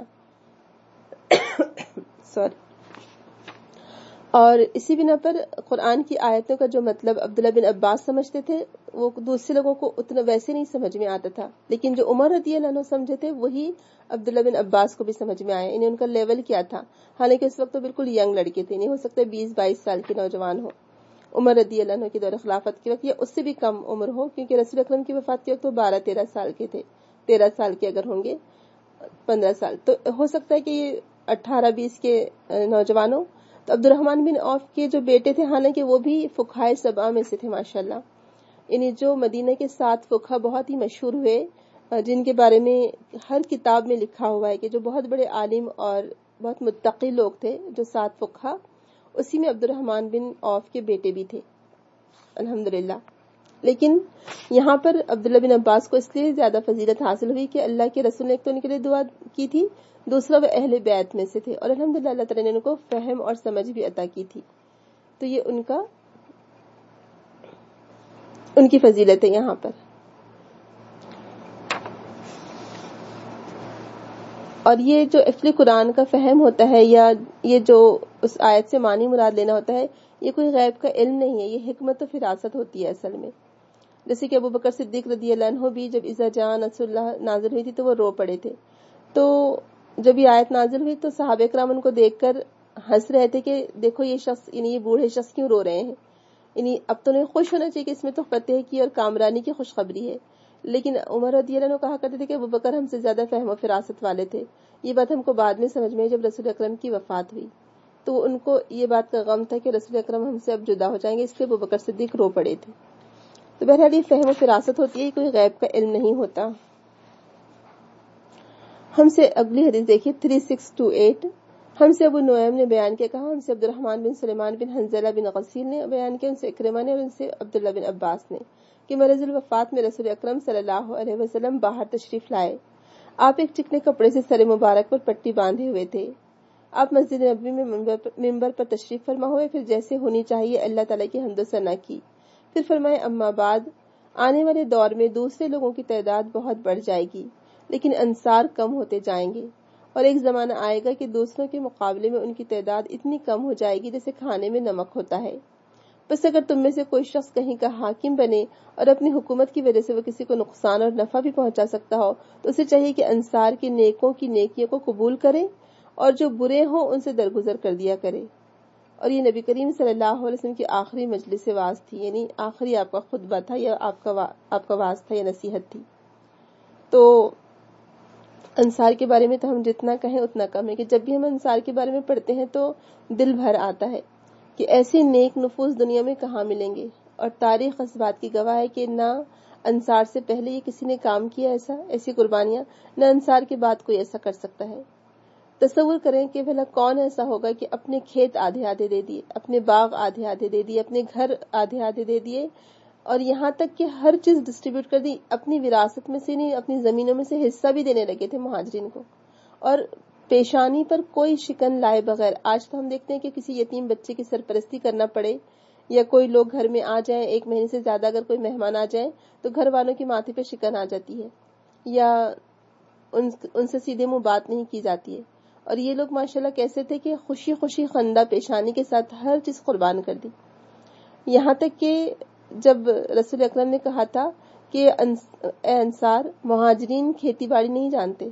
Speaker 1: سوری. اور اسی بنا پر قرآن کی آیتوں کا جو مطلب عبداللہ بن عباس سمجھتے تھے وہ دوسرے لوگوں کو اتنا ویسے نہیں سمجھ میں آتا تھا، لیکن جو عمر رضی اللہ عنہ سمجھے تھے وہی عبداللہ بن عباس کو بھی سمجھ میں آیا. ان کا لیول کیا تھا، حالانکہ اس وقت تو بالکل ینگ لڑکے تھے، نہیں ہو سکتا 20-22 سال کے نوجوان ہو عمر رضی اللہ عنہ کے دور خلافت کے وقت، یا اس سے بھی کم عمر ہو، کیونکہ رسول اکرم کی وفات کے وقت وہ 12-13 سال کے تھے. 13 سال کے اگر ہوں گے، 15 سال، تو ہو سکتا ہے کہ یہ 18-20 کے نوجوانوں. تو عبد الرحمن بن عوف کے جو بیٹے تھے، حالانکہ وہ بھی فقہائے سبعہ میں سے تھے ماشاءاللہ، یعنی جو مدینہ کے 7 فقہ بہت ہی مشہور ہوئے جن کے بارے میں ہر کتاب میں لکھا ہوا ہے کہ جو بہت بڑے عالم اور بہت متقی لوگ تھے، جو 7 فقہ، اسی میں عبد الرحمن بن عوف کے بیٹے بھی تھے الحمدللہ. لیکن یہاں پر عبداللہ بن عباس کو اس لیے زیادہ فضیلت حاصل ہوئی کہ اللہ کے رسول نے ایک تو ان کے لیے دعا کی تھی، دوسرا وہ اہل بیت میں سے تھے، اور الحمدللہ اللہ تعالیٰ نے ان کو فہم اور سمجھ بھی عطا کی تھی. تو یہ ان کی فضیلت ہے یہاں پر. اور یہ جو ایکچولی قرآن کا فہم ہوتا ہے یا یہ جو اس آیت سے معنی مراد لینا ہوتا ہے، یہ کوئی غیب کا علم نہیں ہے، یہ حکمت و فراست ہوتی ہے اصل میں. جیسے کہ ابو بکر صدیق رضی اللہ عنہ بھی جب اذا جاء نصر اللہ نازل ہوئی تھی تو وہ رو پڑے تھے. تو جب یہ آیت نازل ہوئی تو صحابہ کرام ان کو دیکھ کر ہنس رہے تھے کہ دیکھو یہ شخص، یعنی یہ بوڑھے شخص کیوں رو رہے ہیں، یعنی اب تو انہیں خوش ہونا چاہیے کہ اس میں تو فتح کی اور کامرانی کی خوشخبری ہے. لیکن عمر رضی اللہ عنہ کہا کرتے تھے کہ ابو بکر ہم سے زیادہ فہم و فراست والے تھے. یہ بات ہم کو بعد میں سمجھ میں آئی جب رسول اکرم کی وفات ہوئی، تو ان کو یہ بات کا غم تھا کہ رسول اکرم ہم سے اب جدا ہو جائیں گے، اس لیے ابو بکر صدیق رو پڑے تھے. تو بہرحال یہ فہم و فراست ہوتی ہے، کوئی غیب کا علم نہیں ہوتا. ہم سے اگلی حدیث دیکھیے 3628. ہم سے ابو نعیم نے بیان کیا، کہا ہم سے عبد الرحمن بن سلیمان بن حنزلہ بن غسیل نے بیان کیا، ان سے اکرمہ نے اور ان سے عبداللہ بن عباس نے کہ مرض الوفات میں رسول اکرم صلی اللہ علیہ وسلم باہر تشریف لائے. آپ ایک چکنے کپڑے سے سر مبارک پر پٹی باندھے ہوئے تھے. آپ مسجد نبوی میں منبر پر تشریف فرما ہوئے، پھر جیسے ہونی چاہیے اللہ تعالیٰ کی حمد و ثنا کی. پھر فرمائے اما بعد، آنے والے دور میں دوسرے لوگوں کی تعداد بہت بڑھ جائے گی لیکن انصار کم ہوتے جائیں گے، اور ایک زمانہ آئے گا کہ دوسروں کے مقابلے میں ان کی تعداد اتنی کم ہو جائے گی جیسے کھانے میں نمک ہوتا ہے. بس اگر تم میں سے کوئی شخص کہیں کا حاکم بنے اور اپنی حکومت کی وجہ سے وہ کسی کو نقصان اور نفع بھی پہنچا سکتا ہو تو اسے چاہیے کہ انصار کے نیکوں کی نیکیوں کو قبول کرے اور جو برے ہوں ان سے درگزر کر دیا کرے. اور یہ نبی کریم صلی اللہ علیہ وسلم کی آخری مجلس واعظ تھی، یعنی آخری آپ کا خطبہ تھا یا آپ کا واعظ تھا یا نصیحت تھی. تو انصار کے بارے میں تو ہم جتنا کہیں اتنا کم ہے کہ جب بھی ہم انصار کے بارے میں پڑھتے ہیں تو دل بھر آتا ہے کہ ایسے نیک نفوس دنیا میں کہاں ملیں گے. اور تاریخ اس بات کی گواہ ہے کہ نہ انصار سے پہلے یہ کسی نے کام کیا ایسی قربانیاں، نہ انصار کے بعد کوئی ایسا کر سکتا ہے. تصور کریں کہ بھلا کون ایسا ہوگا کہ اپنے کھیت آدھے آدھے دے دیے، اپنے باغ آدھے آدھے دے دیے، اپنے گھر آدھے آدھے دے دیے، اور یہاں تک کہ ہر چیز ڈسٹریبیوٹ کر دی، اپنی وراثت میں سے نہیں اپنی زمینوں میں سے حصہ بھی دینے لگے تھے مہاجرین کو، اور پیشانی پر کوئی شکن لائے بغیر. آج تو ہم دیکھتے ہیں کہ کسی یتیم بچے کی سرپرستی کرنا پڑے یا کوئی لوگ گھر میں آ جائیں، 1 مہینے سے زیادہ اگر کوئی مہمان آ جائیں تو گھر والوں کے ماتھے پہ شکن آ جاتی ہے، یا ان سے سیدھے منہ بات نہیں کی جاتی ہے. اور یہ لوگ ماشاءاللہ کیسے تھے کہ خوشی خوشی خندہ پیشانی کے ساتھ ہر چیز قربان کر دی. یہاں تک کہ جب رسول اکرم نے کہا تھا کہ اے انصار، مہاجرین کھیتی باڑی نہیں جانتے،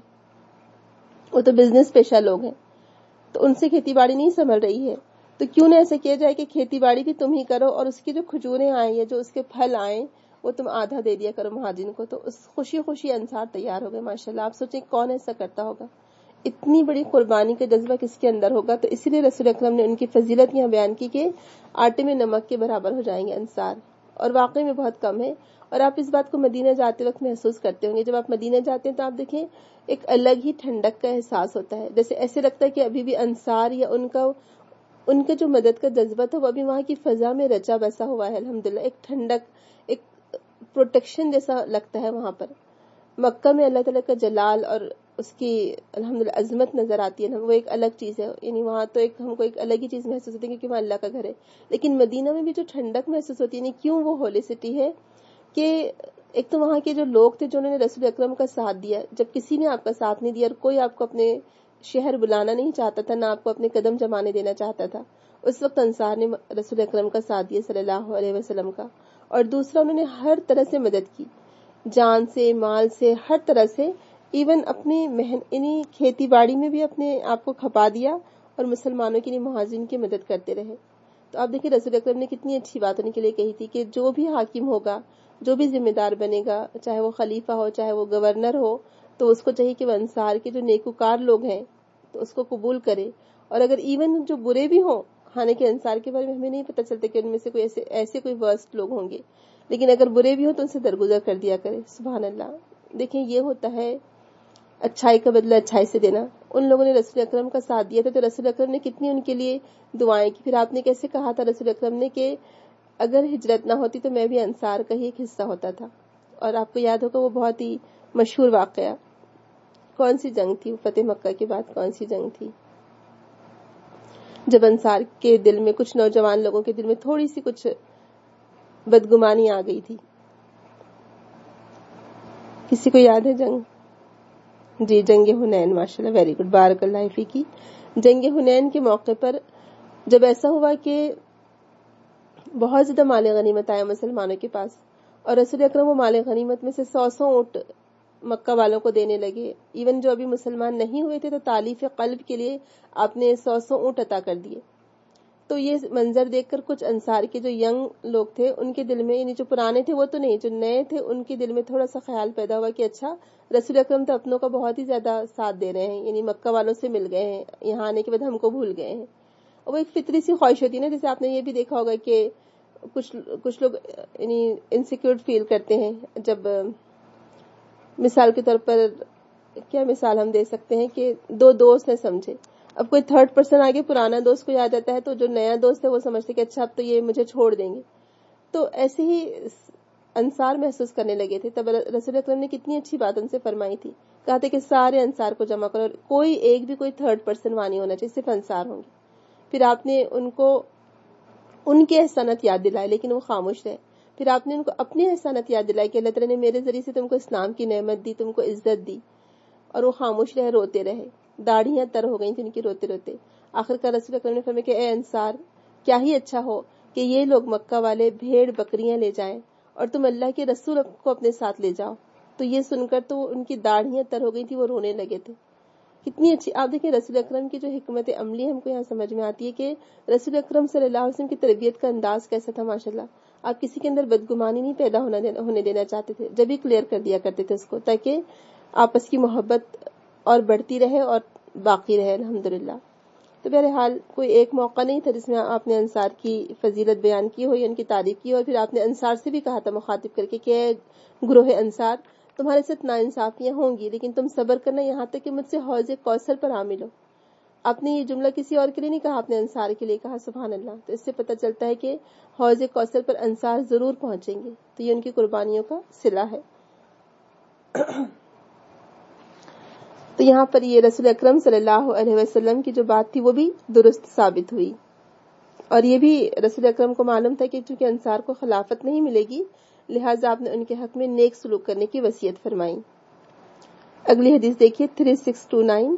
Speaker 1: وہ تو بزنس پیشہ لوگ ہیں، تو ان سے کھیتی باڑی نہیں سنبھل رہی ہے، تو کیوں نہ ایسا کیا جائے کہ کھیتی باڑی بھی تم ہی کرو، اور اس کی جو کھجوریں آئیں یا جو اس کے پھل آئیں وہ تم آدھا دے دیا کرو مہاجرین کو. تو اس خوشی خوشی انصار تیار ہو گئے. ماشاءاللہ آپ سوچیں کون ایسا کرتا ہوگا، اتنی بڑی قربانی کا جذبہ کس کے اندر ہوگا. تو اسی لیے رسول اکرم نے ان کی فضیلت یہاں بیان کی کہ آٹے میں نمک کے برابر ہو جائیں گے انصار، اور واقعی میں بہت کم ہے. اور آپ اس بات کو مدینہ جاتے وقت محسوس کرتے ہوں گے. جب آپ مدینہ جاتے ہیں تو آپ دیکھیں ایک الگ ہی ٹھنڈک کا احساس ہوتا ہے، جیسے ایسے لگتا ہے کہ ابھی بھی انصار یا ان کا جو مدد کا جذبہ تھا وہ ابھی وہاں کی فضا میں رچا بسا ہوا ہے. الحمدللہ ایک ٹھنڈک، ایک پروٹیکشن جیسا لگتا ہے وہاں پر. مکہ میں اللہ تعالیٰ کا جلال اور اس کی الحمدللہ عظمت نظر آتی ہے، وہ ایک الگ چیز ہے. یعنی وہاں تو ہم کو ایک الگ ہی چیز محسوس ہوتی ہے کیونکہ وہاں اللہ کا گھر ہے. لیکن مدینہ میں بھی جو ٹھنڈک محسوس ہوتی ہے، یعنی کیوں وہ ہولی سٹی ہے کہ ایک تو وہاں کے جو لوگ تھے جو انہوں نے رسول اکرم کا ساتھ دیا. جب کسی نے آپ کا ساتھ نہیں دیا اور کوئی آپ کو اپنے شہر بلانا نہیں چاہتا تھا، نہ آپ کو اپنے قدم جمانے دینا چاہتا تھا، اس وقت انصار نے رسول اکرم کا ساتھ دیا صلی اللہ علیہ وسلم کا. اور دوسرا انہوں نے ہر طرح سے مدد کی، جان سے، مال سے، ہر طرح سے. ایون اپنی یعنی کھیتی باڑی میں بھی اپنے آپ کو کھپا دیا اور مسلمانوں کے لیے مہاجرین کی مدد کرتے رہے. تو آپ دیکھیں رسول اکرم نے کتنی اچھی بات ان کے لیے کہی تھی کہ جو بھی حاکم ہوگا، جو بھی ذمہ دار بنے گا، چاہے وہ خلیفہ ہو، چاہے وہ گورنر ہو، تو اس کو چاہیے کہ وہ انصار کے جو نیکوکار لوگ ہیں تو اس کو قبول کرے. اور اگر ایون جو برے بھی ہوں، حالانکہ انصار کے بارے میں ہمیں نہیں پتہ چلتا کہ ان میں سے کوئی ایسے کوئی ورسٹ لوگ ہوں گے، لیکن اگر برے بھی ہوں تو ان سے درگزر کر دیا کرے. سبحان اللہ. دیکھیں یہ ہوتا ہے اچھائی کا بدلہ اچھائی سے دینا. ان لوگوں نے رسول اکرم کا ساتھ دیا تھا تو رسول اکرم نے کتنی ان کے لیے دعائیں کی. پھر آپ نے کیسے کہا تھا رسول اکرم نے کہ اگر ہجرت نہ ہوتی تو میں بھی انصار کا ہی ایک حصہ ہوتا تھا. اور آپ کو یاد ہوگا وہ بہت ہی مشہور واقعہ، کون سی جنگ تھی؟ فتح مکہ کے بعد کون سی جنگ تھی جب انصار کے دل میں، کچھ نوجوان لوگوں کے دل میں تھوڑی سی کچھ بدگمانی آ گئی تھی؟ کسی کو یاد ہے جنگ؟ جی، جنگ حنین. ماشاءاللہ، ویری گڈ، بارک اللہ فیکی. جنگ حنین کے موقع پر جب ایسا ہوا کہ بہت زیادہ مال غنیمت آیا مسلمانوں کے پاس، اور رسول اکرم وہ مال غنیمت میں سے 100 اونٹ مکہ والوں کو دینے لگے. ایون جو ابھی مسلمان نہیں ہوئے تھے تو تالیف قلب کے لیے آپ نے 100 اونٹ عطا کر دیے. تو یہ منظر دیکھ کر کچھ انصار کے جو ینگ لوگ تھے ان کے دل میں، یعنی جو پرانے تھے وہ تو نہیں، جو نئے تھے ان کے دل میں تھوڑا سا خیال پیدا ہوا کہ اچھا رسول اکرم تو اپنوں کا بہت ہی زیادہ ساتھ دے رہے ہیں، یعنی مکہ والوں سے مل گئے ہیں، یہاں آنے کے بعد ہم کو بھول گئے ہیں. اور وہ ایک فطری سی خواہش ہوتی ہے نا، جیسے آپ نے یہ بھی دیکھا ہوگا کہ کچھ لوگ یعنی انسیکیور فیل کرتے ہیں. جب مثال کے طور پر کیا مثال ہم دے سکتے ہیں کہ 2 دوست ہیں سمجھے، اب کوئی 3rd پرسن آگے پرانا دوست کو یاد آتا ہے تو جو نیا دوست ہے وہ سمجھتے کہ اچھا اب تو یہ مجھے چھوڑ دیں گے. تو ایسے ہی انصار محسوس کرنے لگے تھے. تب رسول اکرم نے کتنی اچھی بات ان سے فرمائی تھی، کہا تھا کہ سارے انصار کو جمع کرو، کوئی ایک بھی کوئی 3rd پرسن وہاں نہیں ہونا چاہیے، صرف انصار ہوں گے. پھر آپ نے ان کو ان کے احسانات یاد دلائے لیکن وہ خاموش رہے. پھر آپ نے ان کو اپنے احسانات یاد دلائے کہ اللہ تعالیٰ نے میرے ذریعے سے تم کو اسلام کی نعمت دی، تم کو عزت دی، اور وہ خاموش رہے، روتے رہے. داڑھیاں تر ہو گئی تھیں ان کی روتے روتے. آخر کار رسول اکرم نے فرمایا کہ اے انصار، کیا ہی اچھا ہو کہ یہ لوگ مکہ والے بھیڑ بکریاں لے جائیں اور تم اللہ کے رسول کو اپنے ساتھ لے جاؤ. تو یہ سن کر تو ان کی داڑھیاں تر ہو گئی تھی، وہ رونے لگے تھے. کتنی اچھی آپ دیکھیں رسول اکرم کی جو حکمت عملی ہم کو یہاں سمجھ میں آتی ہے کہ رسول اکرم صلی اللہ علیہ وسلم کی تربیت کا انداز کیسا تھا. ماشاءاللہ، آپ کسی کے اندر بدگمانی نہیں پیدا ہونے دینا چاہتے تھے، جب ہی کلیئر کر دیا کرتے تھے اس کو، تاکہ آپس کی محبت اور بڑھتی رہے اور باقی رہے. الحمدللہ. تو بہرحال کوئی ایک موقع نہیں تھا جس میں آپ نے انصار کی فضیلت بیان کی ہو یا ان کی تعریف کی ہو. اور پھر آپ نے انصار سے بھی کہا تھا مخاطب کر کے کہ گروہ انصار، تمہارے ساتھ ناانصافیاں ہوں گی لیکن تم صبر کرنا یہاں تک کہ مجھ سے حوض کوثر پر حامل ہو. آپ نے یہ جملہ کسی اور کے لیے نہیں کہا، آپ نے انصار کے لیے کہا. سبحان اللہ. تو اس سے پتہ چلتا ہے کہ حوض کوثر پر انصار ضرور پہنچیں گے، تو یہ ان کی قربانیوں کا صلہ ہے. تو یہاں پر یہ رسول اکرم صلی اللہ علیہ وسلم کی جو بات تھی وہ بھی درست ثابت ہوئی، اور یہ بھی رسول اکرم کو معلوم تھا کہ چونکہ انصار کو خلافت نہیں ملے گی، لہٰذا آپ نے ان کے حق میں نیک سلوک کرنے کی وصیت فرمائی. اگلی حدیث دیکھیے 3629.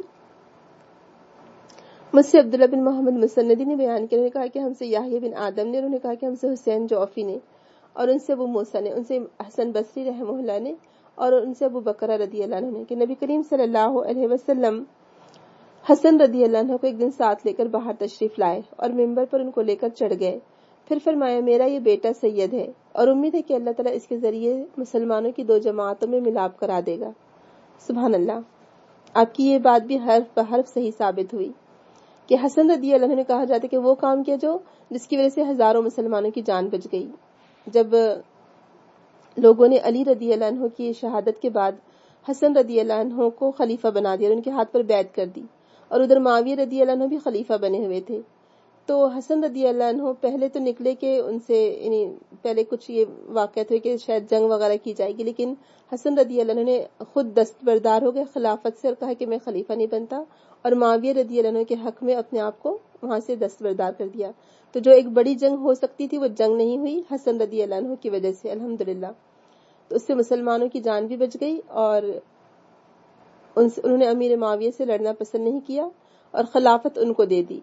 Speaker 1: مجھ سے عبداللہ بن محمد مسندی نے بیان کیا، انہوں نے کہا کہ ہم سے یحییٰ بن آدم نے، انہوں نے کہا کہ ہم سے حسین جوفی نے، اور ان سے ابو موسیٰ نے، ان سے حسن بصری رحمہ اللہ نے، اور ان سے ابو بکر رضی اللہ عنہ نے، کہ نبی کریم صلی اللہ علیہ وسلم حسن رضی اللہ عنہ کو ایک دن ساتھ لے کر باہر تشریف لائے اور ممبر پر ان کو لے کر چڑھ گئے. پھر فرمایا میرا یہ بیٹا سید ہے، اور امید ہے کہ اللہ تعالیٰ اس کے ذریعے مسلمانوں کی دو جماعتوں میں ملاپ کرا دے گا. سبحان اللہ. آپ کی یہ بات بھی حرف بحرف صحیح ثابت ہوئی کہ حسن رضی اللہ عنہ نے کہا جاتا ہے کہ وہ کام کیا جو جس کی وجہ سے ہزاروں مسلمانوں کی جان بچ گئی. جب لوگوں نے علی رضی اللہ عنہ کی شہادت کے بعد حسن رضی اللہ عنہ کو خلیفہ بنا دیا اور ان کے ہاتھ پر بیعت کر دی، اور ادھر معاویہ رضی اللہ عنہ بھی خلیفہ بنے ہوئے تھے، تو حسن رضی اللہ عنہ پہلے تو نکلے کہ ان سے یعنی پہلے کچھ یہ واقعات ہوئے کہ شاید جنگ وغیرہ کی جائے گی، لیکن حسن رضی اللہ عنہ نے خود دستبردار ہو گئے خلافت سے اور کہا کہ میں خلیفہ نہیں بنتا، اور معاویہ رضی اللہ عنہ کے حق میں اپنے آپ کو وہاں سے دستبردار کر دیا. تو جو ایک بڑی جنگ ہو سکتی تھی وہ جنگ نہیں ہوئی حسن رضی اللہ عنہ کی وجہ سے، الحمدللہ. تو اس سے مسلمانوں کی جان بھی بچ گئی، اور انہوں نے امیر معاویہ سے لڑنا پسند نہیں کیا اور خلافت ان کو دے دی.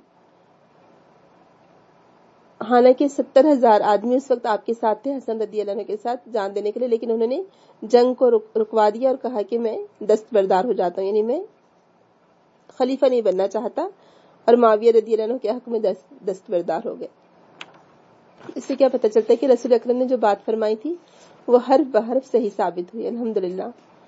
Speaker 1: حالانکہ 70,000 آدمی اس وقت آپ کے ساتھ تھے حسن رضی اللہ عنہ کے ساتھ جان دینے کے لیے، لیکن انہوں نے جنگ کو رکوا دیا اور کہا کہ میں دستبردار ہو جاتا ہوں، یعنی میں خلیفہ نہیں بننا چاہتا، اور معاویہ رضی اللہ عنہ کے حق میں دستبردار ہو گئے. اس سے کیا پتہ چلتا ہے کہ رسول اکرم نے جو بات فرمائی تھی وہ حرف بحرف صحیح ثابت ہوئی، الحمدللہ.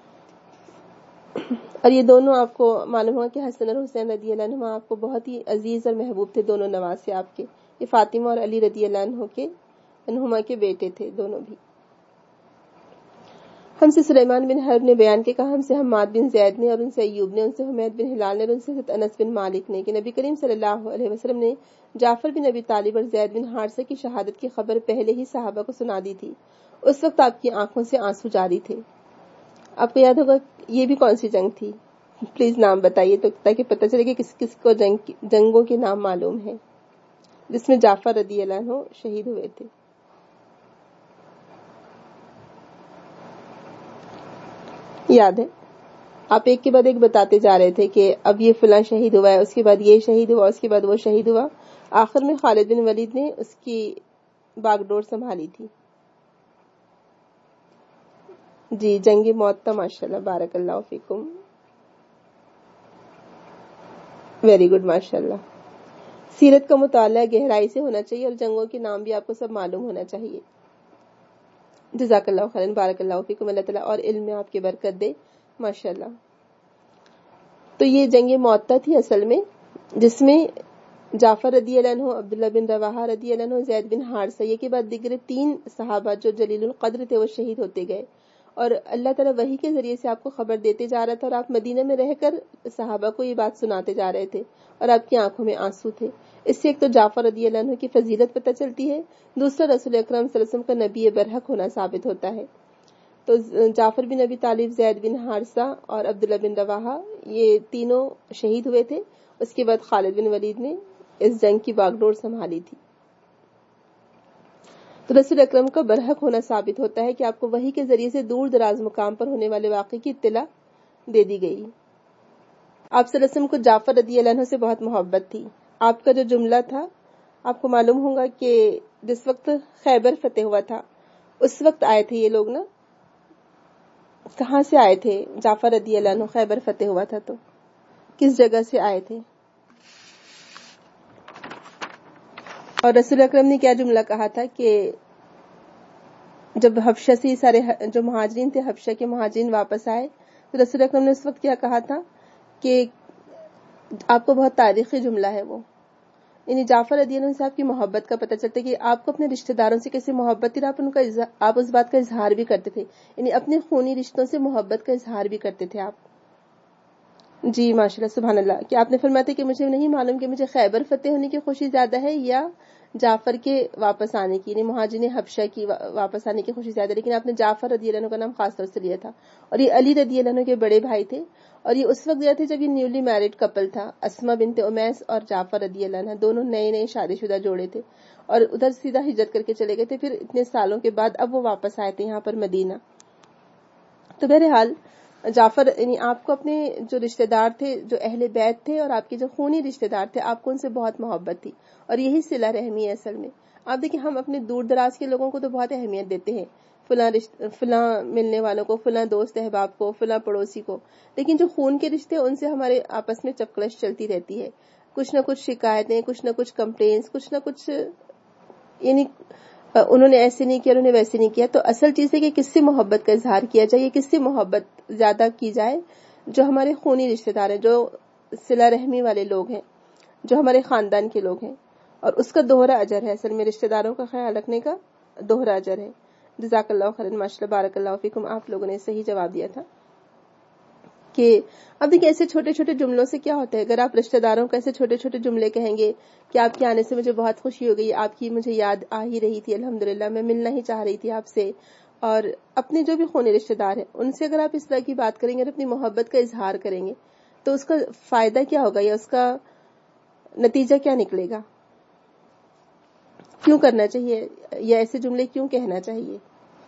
Speaker 1: اور یہ دونوں آپ کو معلوم ہوا کہ حسن اور حسین رضی اللہ عنہ آپ کو بہت ہی عزیز اور محبوب تھے، دونوں نواسے آپ کے. یہ فاطمہ اور علی رضی اللہ عنہما کے بیٹے تھے دونوں بھی. ہم سے سلیمان بن حرب نے بیان کے کہا، ہم سے حماد بن زید نے، اور ان سے ایوب نے، ان سے حمید بن ہلال نے، اور ان سے انس بن مالک نے، کہ نبی کریم صلی اللہ علیہ وسلم نے جعفر بن ابی طالب اور زید بن حارثہ کی شہادت کی خبر پہلے ہی صحابہ کو سنا دی تھی. اس وقت آپ کی آنکھوں سے آنسو جاری تھے. آپ کو یاد ہوگا یہ بھی کون سی جنگ تھی؟ پلیز نام بتائیے تو تاکہ پتہ چلے کہ کس کس کو جنگوں کے نام معلوم ہیں جس میں جعفر رضی اللہ عنہ شہید ہوئے تھے. یاد ہے؟ آپ ایک کے بعد ایک بتاتے جا رہے تھے کہ اب یہ فلاں شہید ہوا ہے، اس کے بعد یہ شہید ہوا، اس کے بعد وہ شہید ہوا. آخر میں خالد بن ولید نے اس کی باغ ڈور سنبھالی تھی. جی جنگ موت، ماشاءاللہ، بارک اللہ فیکم، ویری گڈ، ماشاءاللہ. سیرت کا مطالعہ گہرائی سے ہونا چاہیے اور جنگوں کے نام بھی آپ کو سب معلوم ہونا چاہیے. جزاک اللہ خیرن، بارک اللہ فیکم، اللہ تعالیٰ اور علم میں آپ کی برکت دے، ماشاءاللہ. تو یہ جنگ معطا تھی اصل میں، جس میں جعفر رضی اللہ عنہ، عبداللہ بن رواحہ رضی اللہ عنہ، زید بن حارثہ، یہ کے بعد دیگر 3 صحابہ جو جلیل القدر تھے وہ شہید ہوتے گئے. اور اللہ تعالیٰ وحی کے ذریعے سے آپ کو خبر دیتے جا رہا تھا، اور آپ مدینہ میں رہ کر صحابہ کو یہ بات سناتے جا رہے تھے، اور آپ کی آنکھوں میں آنسو تھے. اس سے ایک تو جعفر رضی اللہ عنہ کی فضیلت پتہ چلتی ہے، دوسرا رسول اکرم صلی اللہ علیہ وسلم کا نبی برحق ہونا ثابت ہوتا ہے. تو جعفر بن ابی طالب، زید بن حارثہ اور عبداللہ بن رواحہ یہ تینوں شہید ہوئے تھے. اس کے بعد خالد بن ولید نے اس جنگ کی باغ ڈور سنبھالی تھی. تو رسول اکرم کا برحق ہونا ثابت ہوتا ہے کہ آپ کو وحی کے ذریعے سے دور دراز مقام پر ہونے والے واقعے کی اطلاع دے دی گئی. آپ صلی اللہ علیہ وسلم کو جعفر رضی اللہ عنہ سے بہت محبت تھی. آپ کا جو جملہ تھا آپ کو معلوم ہوگا کہ جس وقت خیبر فتح ہوا تھا اس وقت آئے تھے یہ لوگ نا. کہاں سے آئے تھے جعفر رضی اللہ عنہ؟ خیبر فتح ہوا تھا تو کس جگہ سے آئے تھے؟ اور رسول اکرم نے کیا جملہ کہا تھا کہ جب حبشہ سے سارے جو مہاجرین تھے، حبشہ کے مہاجرین واپس آئے، تو رسول اکرم نے اس وقت کیا کہا تھا کہ آپ کو بہت تاریخی جملہ ہے وہ، یعنی جعفر رضی اللہ عنہ سے آپ کی محبت کا پتہ چلتا ہے کہ آپ کو اپنے رشتہ داروں سے کیسے محبت تھی، آپ اس بات کا اظہار بھی کرتے تھے، یعنی اپنے خونی رشتوں سے محبت کا اظہار بھی کرتے تھے آپ. جی ماشاءاللہ سبحان اللہ کہ آپ نے فرمایا تھا کہ مجھے نہیں معلوم کہ مجھے خیبر فتح ہونے کی خوشی زیادہ ہے یا جعفر کے واپس آنے کی، یعنی مہاجرین حبشہ کی واپس آنے کی خوشی زیادہ ہے، لیکن آپ نے جعفر رضی اللہ عنہ کا نام خاص طور سے لیا تھا، اور یہ علی رضی اللہ عنہ کے بڑے بھائی تھے، اور یہ اس وقت گئے تھے جب یہ نیولی میرڈ کپل تھا، اسما بنت امیس اور جعفر رضی اللہ عنہ دونوں نئے نئے شادی شدہ جوڑے تھے، اور ادھر سیدھا ہجرت کر کے چلے گئے تھے، پھر اتنے سالوں کے بعد اب وہ واپس آئے تھے یہاں پر مدینہ۔ تو بہرحال جعفر یعنی آپ کو اپنے جو رشتہ دار تھے، جو اہل بیت تھے، اور آپ کے جو خونی رشتہ دار تھے، آپ کو ان سے بہت محبت تھی، اور یہی صلہ رحمی ہے اصل میں۔ آپ دیکھیں ہم اپنے دور دراز کے لوگوں کو تو بہت اہمیت دیتے ہیں، فلاں ملنے والوں کو، فلاں دوست احباب کو، فلاں پڑوسی کو، لیکن جو خون کے رشتے ان سے ہمارے آپس میں چپکلش چلتی رہتی ہے، کچھ نہ کچھ شکایتیں، کچھ نہ کچھ کمپلینس، کچھ نہ کچھ، یعنی انہوں نے ایسے نہیں کیا، انہوں نے ویسے نہیں کیا۔ تو اصل چیز ہے کہ کس سے محبت کا اظہار کیا جائے، کس سے محبت زیادہ کی جائے، جو ہمارے خونی رشتہ دار ہیں، جو صلہ رحمی والے لوگ ہیں، جو ہمارے خاندان کے لوگ ہیں، اور اس کا دوہرا اجر ہے، اصل میں رشتہ داروں کا خیال رکھنے کا دوہرا اجر ہے۔ جزاک اللہ خیرا، ماشاءاللہ بارک اللہ فیکم، آپ لوگوں نے صحیح جواب دیا تھا کہ اب دیکھیں ایسے چھوٹے چھوٹے جملوں سے کیا ہوتا ہے، اگر آپ رشتہ داروں کو ایسے چھوٹے چھوٹے جملے کہیں گے کہ آپ کے آنے سے مجھے بہت خوشی ہو گئی، آپ کی مجھے یاد آ ہی رہی تھی، الحمدللہ میں ملنا ہی چاہ رہی تھی آپ سے، اور اپنے جو بھی خونی رشتہ دار ہیں ان سے اگر آپ اس طرح کی بات کریں گے اور اپنی محبت کا اظہار کریں گے تو اس کا فائدہ کیا ہوگا، یا اس کا نتیجہ کیا نکلے گا، کیوں کرنا چاہیے، یا ایسے جملے کیوں کہنا چاہیے،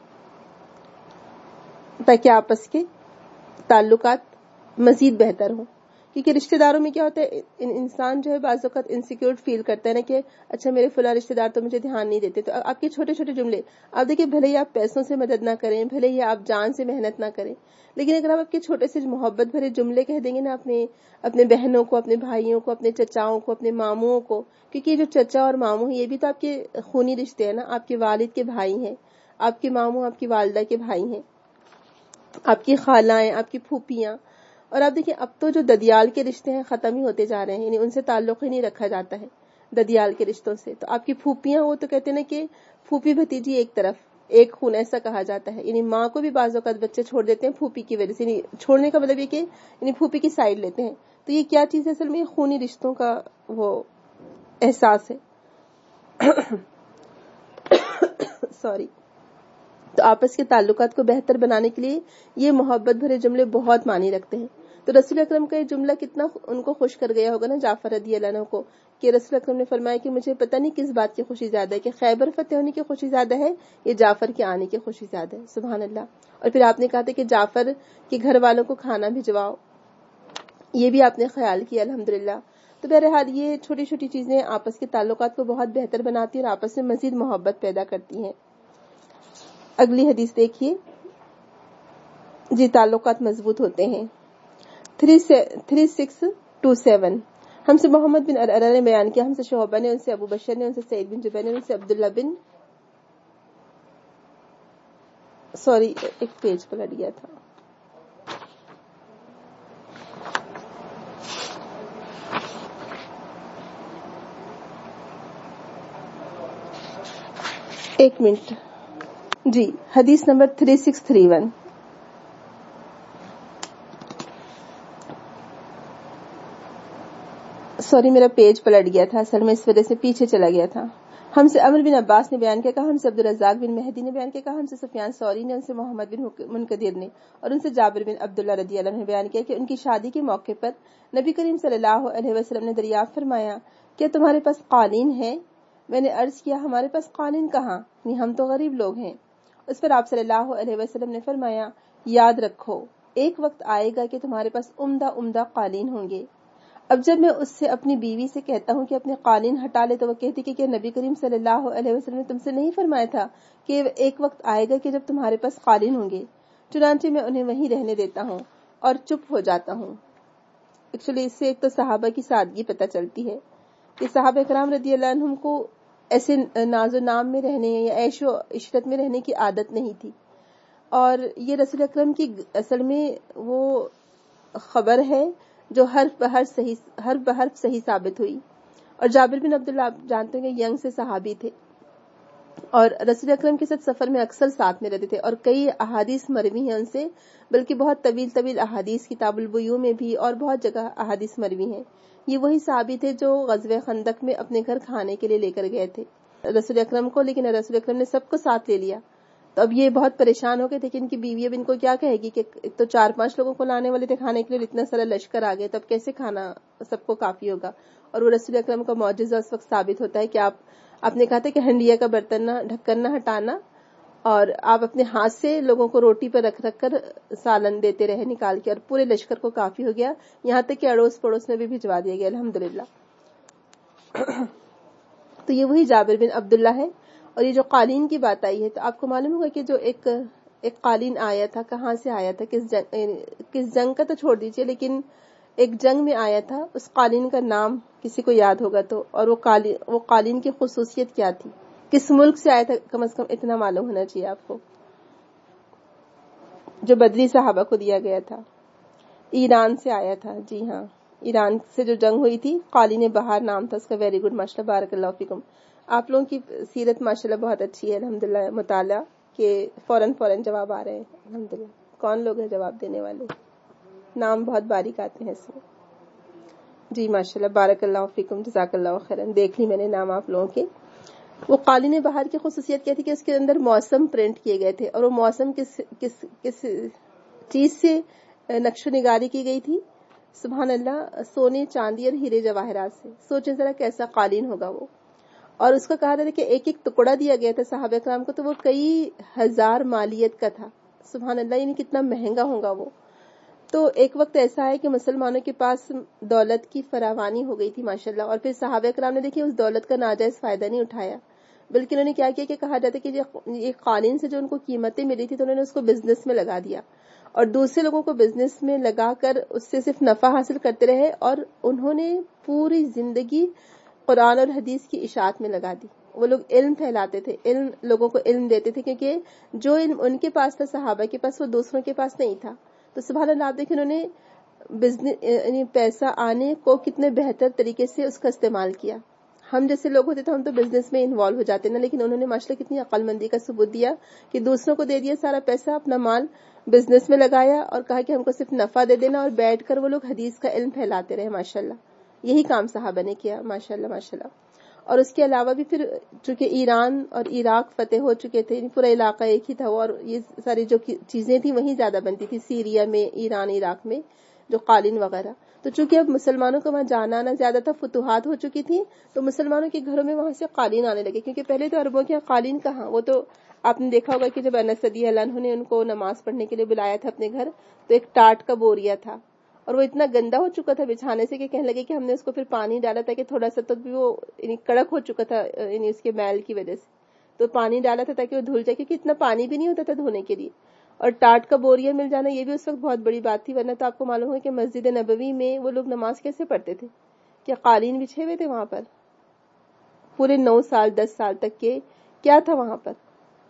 Speaker 1: تاکہ آپس کے تعلقات مزید بہتر ہوں۔ کیونکہ رشتہ داروں میں کیا ہوتا ہے، انسان جو ہے بعض اوقات انسیکیور فیل کرتا ہے نا کہ اچھا میرے فلاں رشتہ دار تو مجھے دھیان نہیں دیتے، تو آپ کے چھوٹے چھوٹے جملے، آپ دیکھیں بھلے ہی آپ پیسوں سے مدد نہ کریں، بھلے ہی آپ جان سے محنت نہ کریں، لیکن اگر آپ کے چھوٹے سے محبت بھرے جملے کہہ دیں گے نا اپنے بہنوں کو، اپنے بھائیوں کو، اپنے چچاؤں کو، اپنے ماموں کو، کیونکہ یہ جو چچا اور ماموں ہیں یہ بھی تو آپ کے خونی رشتے ہیں نا، آپ کے والد کے بھائی ہیں، آپ کے ماموں آپ کی والدہ کے بھائی ہیں، آپ کی خالائیں، آپ کی پھوپھیاں، اور آپ دیکھیں اب تو جو ددیال کے رشتے ہیں ختم ہی ہوتے جا رہے ہیں، یعنی ان سے تعلق ہی نہیں رکھا جاتا ہے ددیال کے رشتوں سے۔ تو آپ کی پھوپھیاں، وہ تو کہتے ہیں نا کہ پھوپھی بھتیجی ایک طرف ایک خون، ایسا کہا جاتا ہے، یعنی ماں کو بھی بعض اوقات بچے چھوڑ دیتے ہیں پھوپھی کی وجہ سے، یعنی چھوڑنے کا مطلب یہ کہ یعنی پھوپھی کی سائیڈ لیتے ہیں۔ تو یہ کیا چیز ہے، اصل میں خونی رشتوں کا وہ احساس ہے سوری۔ تو آپس کے تعلقات کو بہتر بنانے کے لیے یہ محبت بھرے جملے بہت معنی رکھتے ہیں۔ تو رسول اکرم کا یہ جملہ کتنا ان کو خوش کر گیا ہوگا نا جعفر رضی اللہ عنہ کو، کہ رسول اکرم نے فرمایا کہ مجھے پتہ نہیں کس بات کی خوشی زیادہ ہے، کہ خیبر فتح ہونے کی خوشی زیادہ ہے یا جعفر کے آنے کی خوشی زیادہ ہے، سبحان اللہ۔ اور پھر آپ نے کہا تھا کہ جعفر کے گھر والوں کو کھانا بھجواؤ، یہ بھی آپ نے خیال کیا الحمدللہ۔ تو بہرحال یہ چھوٹی چھوٹی چیزیں آپس کے تعلقات کو بہت بہتر بناتی ہیں اور آپس میں مزید محبت پیدا کرتی ہیں۔ اگلی حدیث دیکھیے جی، تعلقات مضبوط ہوتے ہیں۔ 3627 ہم سے محمد بن ارعرہ نے بیان کیا، ہم سے شعبہ نے، ان سے ابو بشر نے، ان سے سعید بن جبیر نے، ان سے عبداللہ بن ایک پیج پلٹ گیا تھا، ایک منٹ جی، حدیث نمبر 3631 میرا پیج پلٹ گیا تھا اصل میں، اس وجہ سے پیچھے چلا گیا تھا۔ ہم سے عمر بن عباس نے بیان کیا، کہا ہم سے عبدالرزاق بن مہدی نے بیان کیا، کہا ہم سے سفیان ثوری نے، ان سے محمد بن منکدر نے، اور ان سے جابر بن عبداللہ رضی اللہ عنہ نے بیان کیا کہ ان کی شادی کے موقع پر نبی کریم صلی اللہ علیہ وسلم نے دریافت فرمایا کیا تمہارے پاس قالین ہے؟ میں نے عرض کیا ہمارے پاس قالین کہاں، ہم تو غریب لوگ ہیں۔ اس پر آپ صلی اللہ علیہ وسلم نے فرمایا یاد رکھو ایک وقت آئے گا کہ تمہارے پاس عمدہ عمدہ قالین ہوں گے۔ اب جب میں اس سے اپنی بیوی سے کہتا ہوں کہ اپنے قالین ہٹا لے تو وہ کہتی کہ نبی کریم صلی اللہ علیہ وسلم نے تم سے نہیں فرمایا تھا کہ ایک وقت آئے گا کہ جب تمہارے پاس قالین ہوں گے؟ چنانچہ میں انہیں وہیں رہنے دیتا ہوں اور چپ ہو جاتا ہوں۔ ایکچولی اس سے ایک تو صحابہ کی سادگی پتہ چلتی ہے کہ صحابہ کرام رضی اللہ عنہم کو ایسے ناز و نام میں رہنے یا عیش و عشرت میں رہنے کی عادت نہیں تھی، اور یہ رسول اکرم کی اصل میں وہ خبر ہے جو حرف بحرف صحیح ثابت ہوئی۔ اور جابر بن عبداللہ آپ جانتے ہیں کہ ینگ سے صحابی تھے، اور رسول اکرم کے ساتھ سفر میں اکثر ساتھ میں رہتے تھے، اور کئی احادیث مروی ہیں ان سے، بلکہ بہت طویل طویل احادیث کتاب البیوع میں بھی اور بہت جگہ احادیث مروی ہیں۔ یہ وہی صحابی تھے جو غزوہ خندق میں اپنے گھر کھانے کے لیے لے کر گئے تھے رسول اکرم کو، لیکن رسول اکرم نے سب کو ساتھ لے لیا۔ تو اب یہ بہت پریشان ہو گئے تھے کہ ان کی بیوی اب ان کو کیا کہے گی کہ ایک تو 4-5 لوگوں کو لانے والے تھے کھانے کے لیے، اتنا سارا لشکر آ گئے، تب کیسے کھانا سب کو کافی ہوگا۔ اور وہ رسول اکرم کا معجزہ اس وقت ثابت ہوتا ہے کہ آپ نے کہا تھا کہ ہنڈیا کا برتن نہ ڈھکن نہ ہٹانا، اور آپ اپنے ہاتھ سے لوگوں کو روٹی پر رکھ رکھ کر سالن دیتے رہے نکال کے، اور پورے لشکر کو کافی ہو گیا، یہاں تک کہ اڑوس پڑوس میں بھی بھجوا دیا گیا الحمدللہ۔ تو یہ وہی جابر بن عبداللہ ہے۔ اور یہ جو قالین کی بات آئی ہے، تو آپ کو معلوم ہوگا کہ جو ایک قالین آیا تھا، کہاں سے آیا تھا، کس جنگ کا تو چھوڑ دیجئے، لیکن ایک جنگ میں آیا تھا، اس قالین کا نام کسی کو یاد ہوگا تو، اور وہ قالین کی خصوصیت کیا تھی، کس ملک سے آیا تھا، کم از کم اتنا معلوم ہونا چاہیے آپ کو، جو بدری صحابہ کو دیا گیا تھا۔ ایران سے آیا تھا، جی ہاں، ایران سے جو جنگ ہوئی تھی، قالین بہار نام تھا اس کا۔ ویری گڈ، ماشاءاللہ، بارک اللہ فیکم۔ آپ لوگوں کی سیرت ماشاءاللہ بہت اچھی ہے الحمدللہ، مطالعہ کے فوراً جواب آ رہے ہیں الحمدللہ۔ کون لوگ ہیں جواب دینے والے؟ نام بہت باریک آتے ہیں اس میں۔ جی ماشاءاللہ، بارک اللہ فیکم، جزاک اللہ خیرن، دیکھ لی میں نے نام آپ لوگوں کے۔ وہ قالین بہار کی خصوصیت کیا تھی کہ اس کے اندر موسم پرنٹ کیے گئے تھے، اور وہ موسم کس چیز سے نقش و نگاری کی گئی تھی؟ سبحان اللہ، سونے چاندی اور ہیرے جواہرات سے۔ سوچیں ذرا کیسا قالین ہوگا وہ۔ اور اس کا کہا تھا کہ ایک ایک ٹکڑا دیا گیا تھا صحابہ کرام کو، تو وہ کئی ہزار مالیت کا تھا۔ سبحان اللہ، یعنی کتنا مہنگا ہوگا وہ۔ تو ایک وقت ایسا ہے کہ مسلمانوں کے پاس دولت کی فراوانی ہو گئی تھی ماشاءاللہ، اور پھر صحابہ کرام نے دیکھیے اس دولت کا ناجائز فائدہ نہیں اٹھایا، بلکہ انہوں نے کیا کیا کہ کہا جاتا ہے کہ یہ قالین سے جو ان کو قیمتیں ملی تھی تو انہوں نے اس کو بزنس میں لگا دیا، اور دوسرے لوگوں کو بزنس میں لگا کر اس سے صرف نفع حاصل کرتے رہے، اور انہوں نے پوری زندگی قرآن اور حدیث کی اشاعت میں لگا دی۔ وہ لوگ علم پھیلاتے تھے، علم لوگوں کو علم دیتے تھے، کیونکہ جو علم ان کے پاس تھا صحابہ کے پاس، وہ دوسروں کے پاس نہیں تھا۔ تو سبحان اللہ، آپ دیکھیں انہوں نے بزنس یعنی پیسہ آنے کو کتنے بہتر طریقے سے اس کا استعمال کیا۔ ہم جیسے لوگ ہوتے تو ہم تو بزنس میں انوالو ہو جاتے نا، لیکن انہوں نے ماشاءاللہ کتنی عقل مندی کا ثبوت دیا کہ دوسروں کو دے دیا سارا پیسہ، اپنا مال بزنس میں لگایا، اور کہا کہ ہم کو صرف نفع دے دینا، اور بیٹھ کر وہ لوگ حدیث کا علم پھیلاتے رہے ماشاءاللہ۔ یہی کام صحابہ نے کیا ماشاءاللہ ماشاءاللہ۔ اور اس کے علاوہ بھی پھر چونکہ ایران اور عراق فتح ہو چکے تھے، پورا علاقہ ایک ہی تھا، اور یہ ساری جو چیزیں تھیں وہیں زیادہ بنتی تھی، سیریا میں، ایران، عراق میں، جو قالین وغیرہ۔ تو چونکہ اب مسلمانوں کو وہاں جانا آنا زیادہ تھا، فتوحات ہو چکی تھی، تو مسلمانوں کے گھروں میں وہاں سے قالین آنے لگے، کیونکہ پہلے تو عربوں کے یہاں قالین کہاں، وہ تو آپ نے دیکھا ہوگا کہ جب انس رضی اللہ عنہ نے ان کو نماز پڑھنے کے لیے بلایا تھا اپنے گھر، تو ایک ٹاٹ کا بوریا تھا، اور وہ اتنا گندا ہو چکا تھا بچھانے سے کہ کہنے لگے کہ ہم نے اس کو پھر پانی ڈالا تھا کہ تھوڑا سا، تو بھی وہ یعنی کڑک ہو چکا تھا، یعنی اس کے میل کی وجہ سے، تو پانی ڈالا تھا تاکہ وہ دھل جائے، کیونکہ اتنا پانی بھی نہیں ہوتا تھا دھونے کے لیے۔ اور ٹاٹ کا بوریا مل جانا یہ بھی اس وقت بہت بڑی بات تھی، ورنہ تو آپ کو معلوم ہے کہ مسجد نبوی میں وہ لوگ نماز کیسے پڑھتے تھے، کیا قالین بچھے ہوئے تھے وہاں پر پورے 9 سال 10 سال تک کے؟ کیا تھا وہاں پر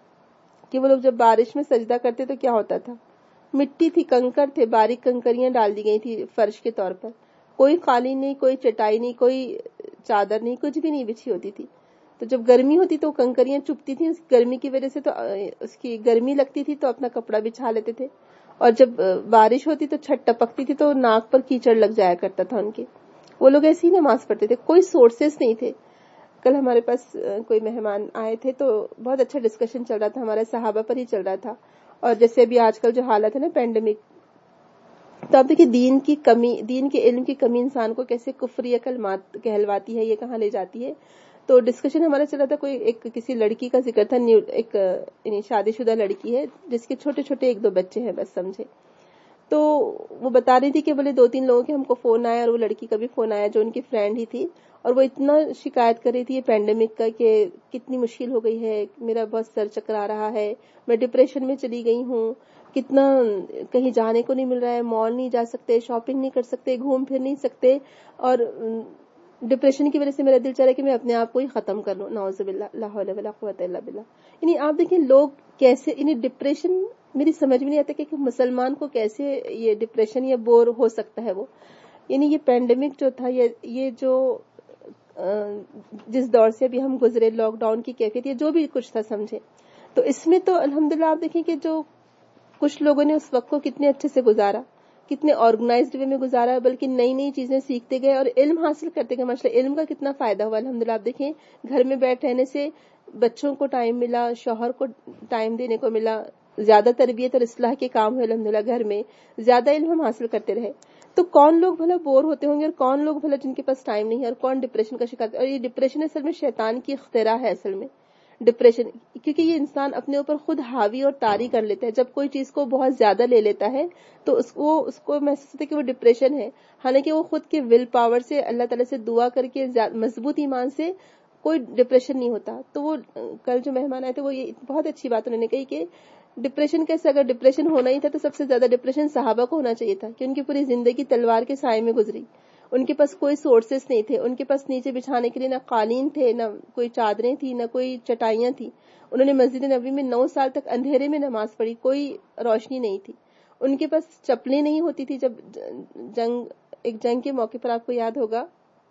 Speaker 1: کہ وہ لوگ جب بارش میں سجدہ کرتے تو کیا ہوتا تھا؟ مٹی تھی، کنکر تھے، باریک کنکریاں ڈال دی گئی تھی فرش کے طور پر، کوئی قالین نہیں، کوئی چٹائی نہیں، کوئی چادر نہیں، کچھ بھی نہیں بچھی ہوتی تھی۔ تو جب گرمی ہوتی تو کنکریاں چپتی تھیں، اس گرمی کی وجہ سے، تو اس کی گرمی لگتی تھی تو اپنا کپڑا بچھا لیتے تھے، اور جب بارش ہوتی تو چھٹ ٹپکتی تھی تو ناک پر کیچڑ لگ جایا کرتا تھا ان کے۔ وہ لوگ ایسی ہی نماز پڑھتے تھے، کوئی سورسز نہیں تھے۔ کل ہمارے پاس کوئی مہمان آئے تھے تو بہت اچھا ڈسکشن چل رہا تھا، ہمارے صحابہ پر ہی چل رہا تھا، اور جیسے ابھی آج کل جو حالت ہے نا پینڈیمک، تو آپ دیکھیں دین کی کمی، دین کے علم کی کمی انسان کو کیسے کفری کلمات کہلواتی ہے، یہ کہاں لے جاتی ہے۔ تو ڈسکشن ہمارا چلا تھا، کوئی کسی لڑکی کا ذکر تھا، ایک یعنی شادی شدہ لڑکی ہے جس کے چھوٹے چھوٹے 1-2 بچے ہیں بس، سمجھے۔ تو وہ بتا رہی تھی کہ بولے 2-3 لوگوں کے ہم کو فون آیا، اور وہ لڑکی کا بھی فون آیا جو ان کی فرینڈ ہی تھی، اور وہ اتنا شکایت کر رہی تھی یہ پینڈیمک کا کہ کتنی مشکل ہو گئی ہے، میرا بہت سر چکرا رہا ہے، میں ڈپریشن میں چلی گئی ہوں، کتنا کہیں جانے کو نہیں مل رہا ہے، مال نہیں جا سکتے، شاپنگ نہیں کر سکتے، گھوم پھر نہیں سکتے، اور ڈپریشن کی وجہ سے میرا دل چاہ رہا ہے کہ میں اپنے آپ کو ہی ختم کر لوں، نعوذ باللہ، لا حول ولا قوت الا باللہ۔ یعنی آپ دیکھیں لوگ کیسے، یعنی ڈپریشن میری سمجھ میں نہیں آتا کہ مسلمان کو کیسے یہ ڈپریشن یا بور ہو سکتا ہے وہ۔ یعنی یہ پینڈیمک جو تھا، یہ جو جس دور سے ابھی ہم گزرے، لاک ڈاؤن کی کیفیت، یہ جو بھی کچھ تھا سمجھے، تو اس میں تو الحمدللہ آپ دیکھیں کہ جو کچھ لوگوں نے اس وقت کو کتنے اچھے سے گزارا، کتنے آرگنائزڈ وے میں گزارا، بلکہ نئی نئی چیزیں سیکھتے گئے اور علم حاصل کرتے گئے. ماشاء اللہ علم کا کتنا فائدہ ہوا الحمدللہ. آپ دیکھیں گھر میں بیٹھ رہنے سے بچوں کو ٹائم ملا، شوہر کو ٹائم دینے کو ملا، زیادہ تربیت اور اصلاح کے کام ہوئے الحمدللہ گھر میں، زیادہ علم ہم حاصل کرتے رہے. تو کون لوگ بھلا بور ہوتے ہوں گے اور کون لوگ بھلا جن کے پاس ٹائم نہیں ہے، اور کون ڈپریشن کا شکار. اور یہ ڈپریشن اصل میں شیطان کی اختراع ہے اصل میں ڈپریشن، کیونکہ یہ انسان اپنے اوپر خود حاوی اور طاری کر لیتا ہے. جب کوئی چیز کو بہت زیادہ لے لیتا ہے تو اس کو محسوس ہوتا ہے کہ وہ ڈپریشن ہے، حالانکہ وہ خود کے ول پاور سے اللہ تعالیٰ سے دعا کر کے مضبوط ایمان سے کوئی ڈپریشن نہیں ہوتا. تو وہ کل جو مہمان آئے تھے وہ یہ بہت اچھی بات انہوں نے کہی کہ ڈپریشن کیسے، اگر ڈپریشن ہونا ہی تھا تو سب سے زیادہ ڈپریشن صحابہ کو ہونا چاہیے تھا کہ ان کی پوری زندگی تلوار کے سائے میں گزری. ان کے پاس کوئی سورسز نہیں تھے، ان کے پاس نیچے بچھانے کے لیے نہ قالین تھے، نہ کوئی چادریں تھی، نہ کوئی چٹائیاں تھی. انہوں نے مسجد نبوی میں 9 سال تک اندھیرے میں نماز پڑھی، کوئی روشنی نہیں تھی. ان کے پاس چپلیں نہیں ہوتی تھی. جب ایک جنگ کے موقع پر آپ کو یاد ہوگا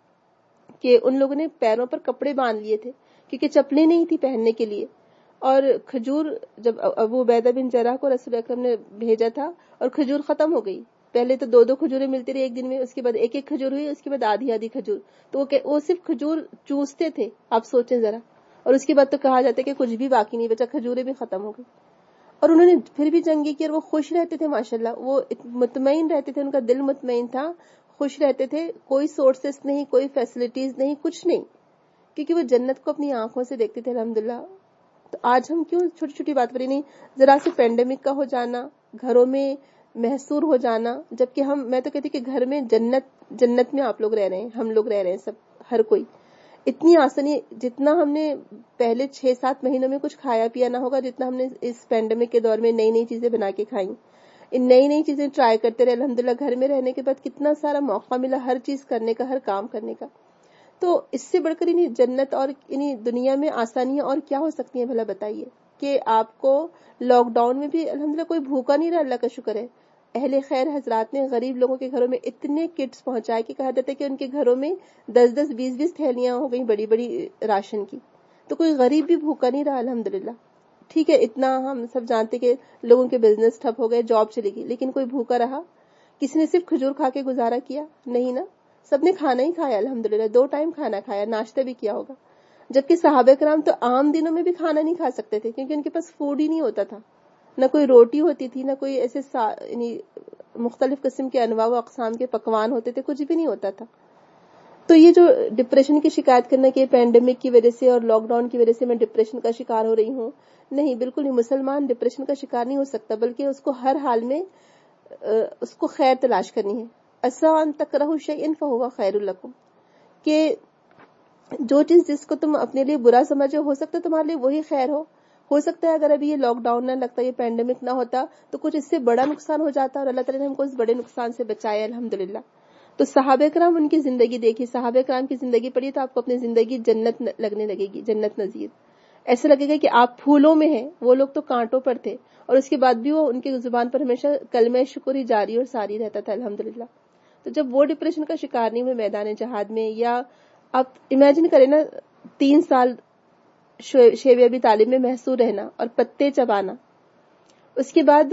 Speaker 1: کہ ان لوگوں نے پیروں پر کپڑے باندھ لیے تھے کیونکہ چپلیں نہیں تھی پہننے کے لیے. اور کھجور، جب ابو عبیدہ بن جراح کو رسول اکرم نے بھیجا تھا اور کھجور ختم ہو گئی، پہلے تو 2 کھجوریں ملتی رہی ایک دن میں، اس کے بعد ایک کھجور ہوئی، اس کے بعد آدھی کھجور. تو وہ صرف کھجور چوستے تھے، آپ سوچیں ذرا. اور اس کے بعد تو کہا جاتا ہے کہ کچھ بھی باقی نہیں بچا، کھجوریں بھی ختم ہو گئی. اور انہوں نے پھر بھی جنگی کی اور وہ خوش رہتے تھے ماشاءاللہ. وہ مطمئن رہتے تھے، ان کا دل مطمئن تھا، خوش رہتے تھے. کوئی سورسز نہیں، کوئی فیسلٹیز نہیں، کچھ نہیں، کیونکہ وہ جنت کو اپنی آنکھوں سے دیکھتے تھے الحمدللہ. تو آج ہم کیوں چھوٹی چھوٹی بات پر نہیں، ذرا سے پینڈیمک کا ہو جانا، گھروں میں محصور ہو جانا، جبکہ میں تو کہتی کہ گھر میں جنت میں آپ لوگ رہ رہے ہیں، ہم لوگ رہ رہے ہیں، سب ہر کوئی. اتنی آسانی، جتنا ہم نے پہلے 6-7 مہینوں میں کچھ کھایا پیا نہ ہوگا، جتنا ہم نے اس پینڈیمک کے دور میں نئی نئی چیزیں بنا کے کھائیں، ان نئی نئی چیزیں ٹرائی کرتے رہے الحمدللہ. گھر میں رہنے کے بعد کتنا سارا موقع ملا ہر چیز کرنے کا، ہر کام کرنے کا. تو اس سے بڑھ کر انہیں جنت اور انہیں دنیا میں آسانیاں اور کیا ہو سکتی ہیں بھلا بتائیے. کہ آپ کو لاک ڈاؤن میں بھی الحمدللہ کوئی بھوکا نہیں رہا، اللہ کا شکر ہے. اہل خیر حضرات نے غریب لوگوں کے گھروں میں اتنے کٹس پہنچائے کہ کہا جاتا ہے کہ ان کے گھروں میں 10-10 20-20 تھیلیاں ہو گئی بڑی بڑی راشن کی. تو کوئی غریب بھی بھوکا نہیں رہا الحمدللہ. ٹھیک ہے، اتنا ہم سب جانتے کہ لوگوں کے بزنس ٹھپ ہو گئے، جاب چلی گئی، لیکن کوئی بھوکا رہا؟ کسی نے صرف کھجور کھا کے گزارا کیا؟ نہیں نا، سب نے کھانا ہی کھایا الحمدللہ. 2 ٹائم کھانا کھایا، ناشتہ بھی کیا ہوگا. جبکہ صحابہ کرام تو عام دنوں میں بھی کھانا نہیں کھا سکتے تھے کیونکہ ان کے پاس فوڈ ہی نہیں ہوتا تھا. نہ کوئی روٹی ہوتی تھی، نہ کوئی ایسے یعنی مختلف قسم کے انواع و اقسام کے پکوان ہوتے تھے، کچھ بھی نہیں ہوتا تھا. تو یہ جو ڈپریشن کی شکایت کرنا کہ پینڈیمک کی وجہ سے اور لاک ڈاؤن کی وجہ سے میں ڈپریشن کا شکار ہو رہی ہوں، نہیں، بالکل نہیں. مسلمان ڈپریشن کا شکار نہیں ہو سکتا، بلکہ اس کو ہر حال میں اس کو خیر تلاش کرنی ہے. عسیٰ ان تکرہوا شیئا فہو خیر لکم، کہ جو چیز جس کو تم اپنے لیے برا سمجھو ہو سکتا ہے تمہارے لیے وہی خیر ہو سکتا ہے اگر ابھی یہ لاک ڈاؤن نہ لگتا، یہ پینڈیمک نہ ہوتا تو کچھ اس سے بڑا نقصان ہو جاتا، اور اللہ تعالیٰ نے ہم کو اس بڑے نقصان سے بچایا الحمدللہ. تو صحابہ کرام ان کی زندگی دیکھی، صحابہ کرام کی زندگی پڑھی تو آپ کو اپنی زندگی جنت لگنے لگے گی، جنت نظیر. ایسا لگے گا کہ آپ پھولوں میں ہیں، وہ لوگ تو کانٹوں پر تھے، اور اس کے بعد بھی وہ ان کی زبان پر ہمیشہ کلمہ شکر ہی جاری اور ساری رہتا تھا الحمدللہ. تو جب وہ ڈپریشن کا شکار نہیں ہوئے میدان جہاد میں، یا آپ امیجن کریں نا 3 سال شیب ابی طالب میں محصور رہنا اور پتے چبانا، اس کے بعد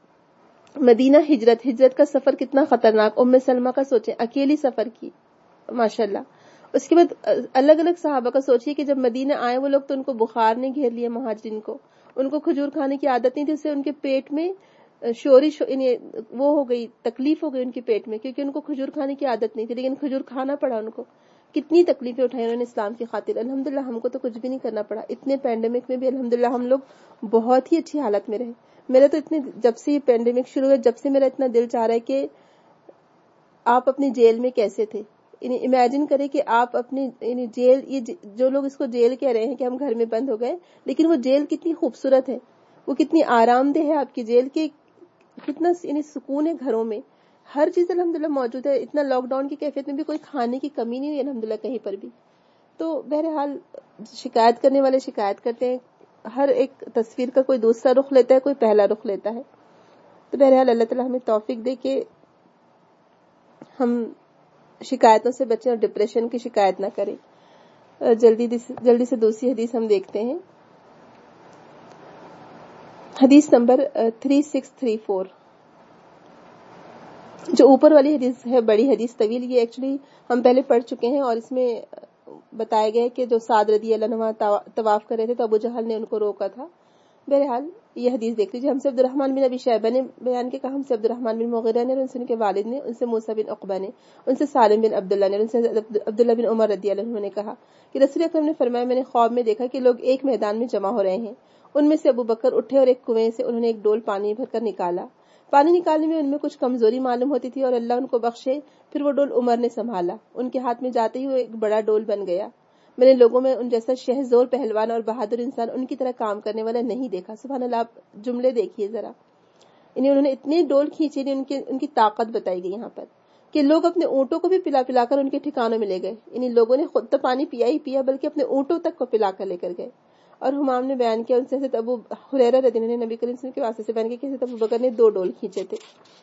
Speaker 1: مدینہ ہجرت کا سفر کتنا خطرناک. ام سلمہ کا سوچیں، اکیلی سفر کی ماشاءاللہ. اس کے بعد الگ الگ صحابہ کا سوچیے کہ جب مدینہ آئے وہ لوگ تو ان کو بخار نے گھیر لیا، مہاجرین کو ان کو کھجور کھانے کی عادت نہیں تھی، اس سے ان کے پیٹ میں وہ ہو گئی، تکلیف ہو گئی ان کے پیٹ میں، کیونکہ ان کو کھجور کھانے کی عادت نہیں تھی، لیکن کھجور کھانا پڑا ان کو. کتنی تکلیفیں اٹھائی انہوں نے اسلام کی خاطر. الحمدللہ ہم کو تو کچھ بھی نہیں کرنا پڑا. اتنے پینڈیمک میں بھی الحمدللہ ہم لوگ بہت ہی اچھی حالت میں رہے. میرا تو جب سے یہ پینڈیمک شروع ہوا، جب سے میرا اتنا دل چاہ رہا ہے کہ آپ اپنی جیل میں کیسے تھے. امیجن کریں کہ آپ اپنی جیل، یہ جو لوگ اس کو جیل کہہ رہے ہیں کہ ہم گھر میں بند ہو گئے، لیکن وہ جیل کتنی خوبصورت ہے، وہ کتنی آرام دہ ہے آپ کی جیل، کے کتنا سکون ہے گھروں میں، ہر چیز الحمدللہ موجود ہے. اتنا لاک ڈاؤن کی کیفیت میں بھی کوئی کھانے کی کمی نہیں ہوئی الحمدللہ کہیں پر بھی. تو بہرحال شکایت کرنے والے شکایت کرتے ہیں، ہر ایک تصویر کا کوئی دوسرا رخ لیتا ہے، کوئی پہلا رخ لیتا ہے. تو بہرحال اللہ تعالیٰ ہمیں توفیق دے کہ ہم شکایتوں سے بچیں اور ڈپریشن کی شکایت نہ کریں. جلدی سے دوسری حدیث ہم دیکھتے ہیں. حدیث نمبر 3634. جو اوپر والی حدیث ہے بڑی حدیث طویل، یہ ایکچولی ہم پہلے پڑھ چکے ہیں، اور اس میں بتایا گیا کہ جو سعد رضی اللہ عنہ طواف کر رہے تھے تو ابو جہل نے ان کو روکا تھا. بہرحال یہ حدیث دیکھ لیجیے. ہم سے عبد الرحمن بن ابی شیبہ نے بیان کیا، ہم سے عبد الرحمن بن مغیرہ نے، ان سے ان کے والد نے، ان سے موسیٰ بن عقبہ نے، ان سے سالم بن عبداللہ نے، ان سے عبداللہ بن عمر رضی اللہ عنہ نے کہا کہ رسول اکرم نے فرمایا، میں نے خواب میں دیکھا کہ لوگ ایک میدان میں جمع ہو رہے ہیں. ان میں سے ابو بکر اٹھے اور ایک کنویں سے انہوں نے ایک ڈول پانی بھر کر نکالا. پانی نکالنے میں ان میں کچھ کمزوری معلوم ہوتی تھی، اور اللہ ان کو بخشے. پھر وہ ڈول عمر نے سنبھالا. ان کے ہاتھ میں جاتے ہی وہ ایک بڑا ڈول بن گیا. میں نے لوگوں میں ان جیسا شہزور پہلوان اور بہادر انسان ان کی طرح کام کرنے والا نہیں دیکھا. سبحان اللہ. آپ جملے دیکھیے ذرا. انہوں نے اتنے ڈول کھینچے، ان کی طاقت بتائی گئی یہاں پر کہ لوگ اپنے اونٹوں کو بھی پلا پلا کر ان کے ٹھکانوں میں لے گئے. انہیں لوگوں نے خود تو پانی پیا ہی پیا، بلکہ اپنے اونٹوں تک کو پلا کر لے کر گئے. اور ہمام نے بیان کیا، ان سے حضرت ابو ہریرہ رضی اللہ عنہ نے نبی کریم صلی اللہ علیہ وسلم کے واسطے سے بیان کیا کہ حضرت ابو بکر نے 2 ڈول کھینچے تھے.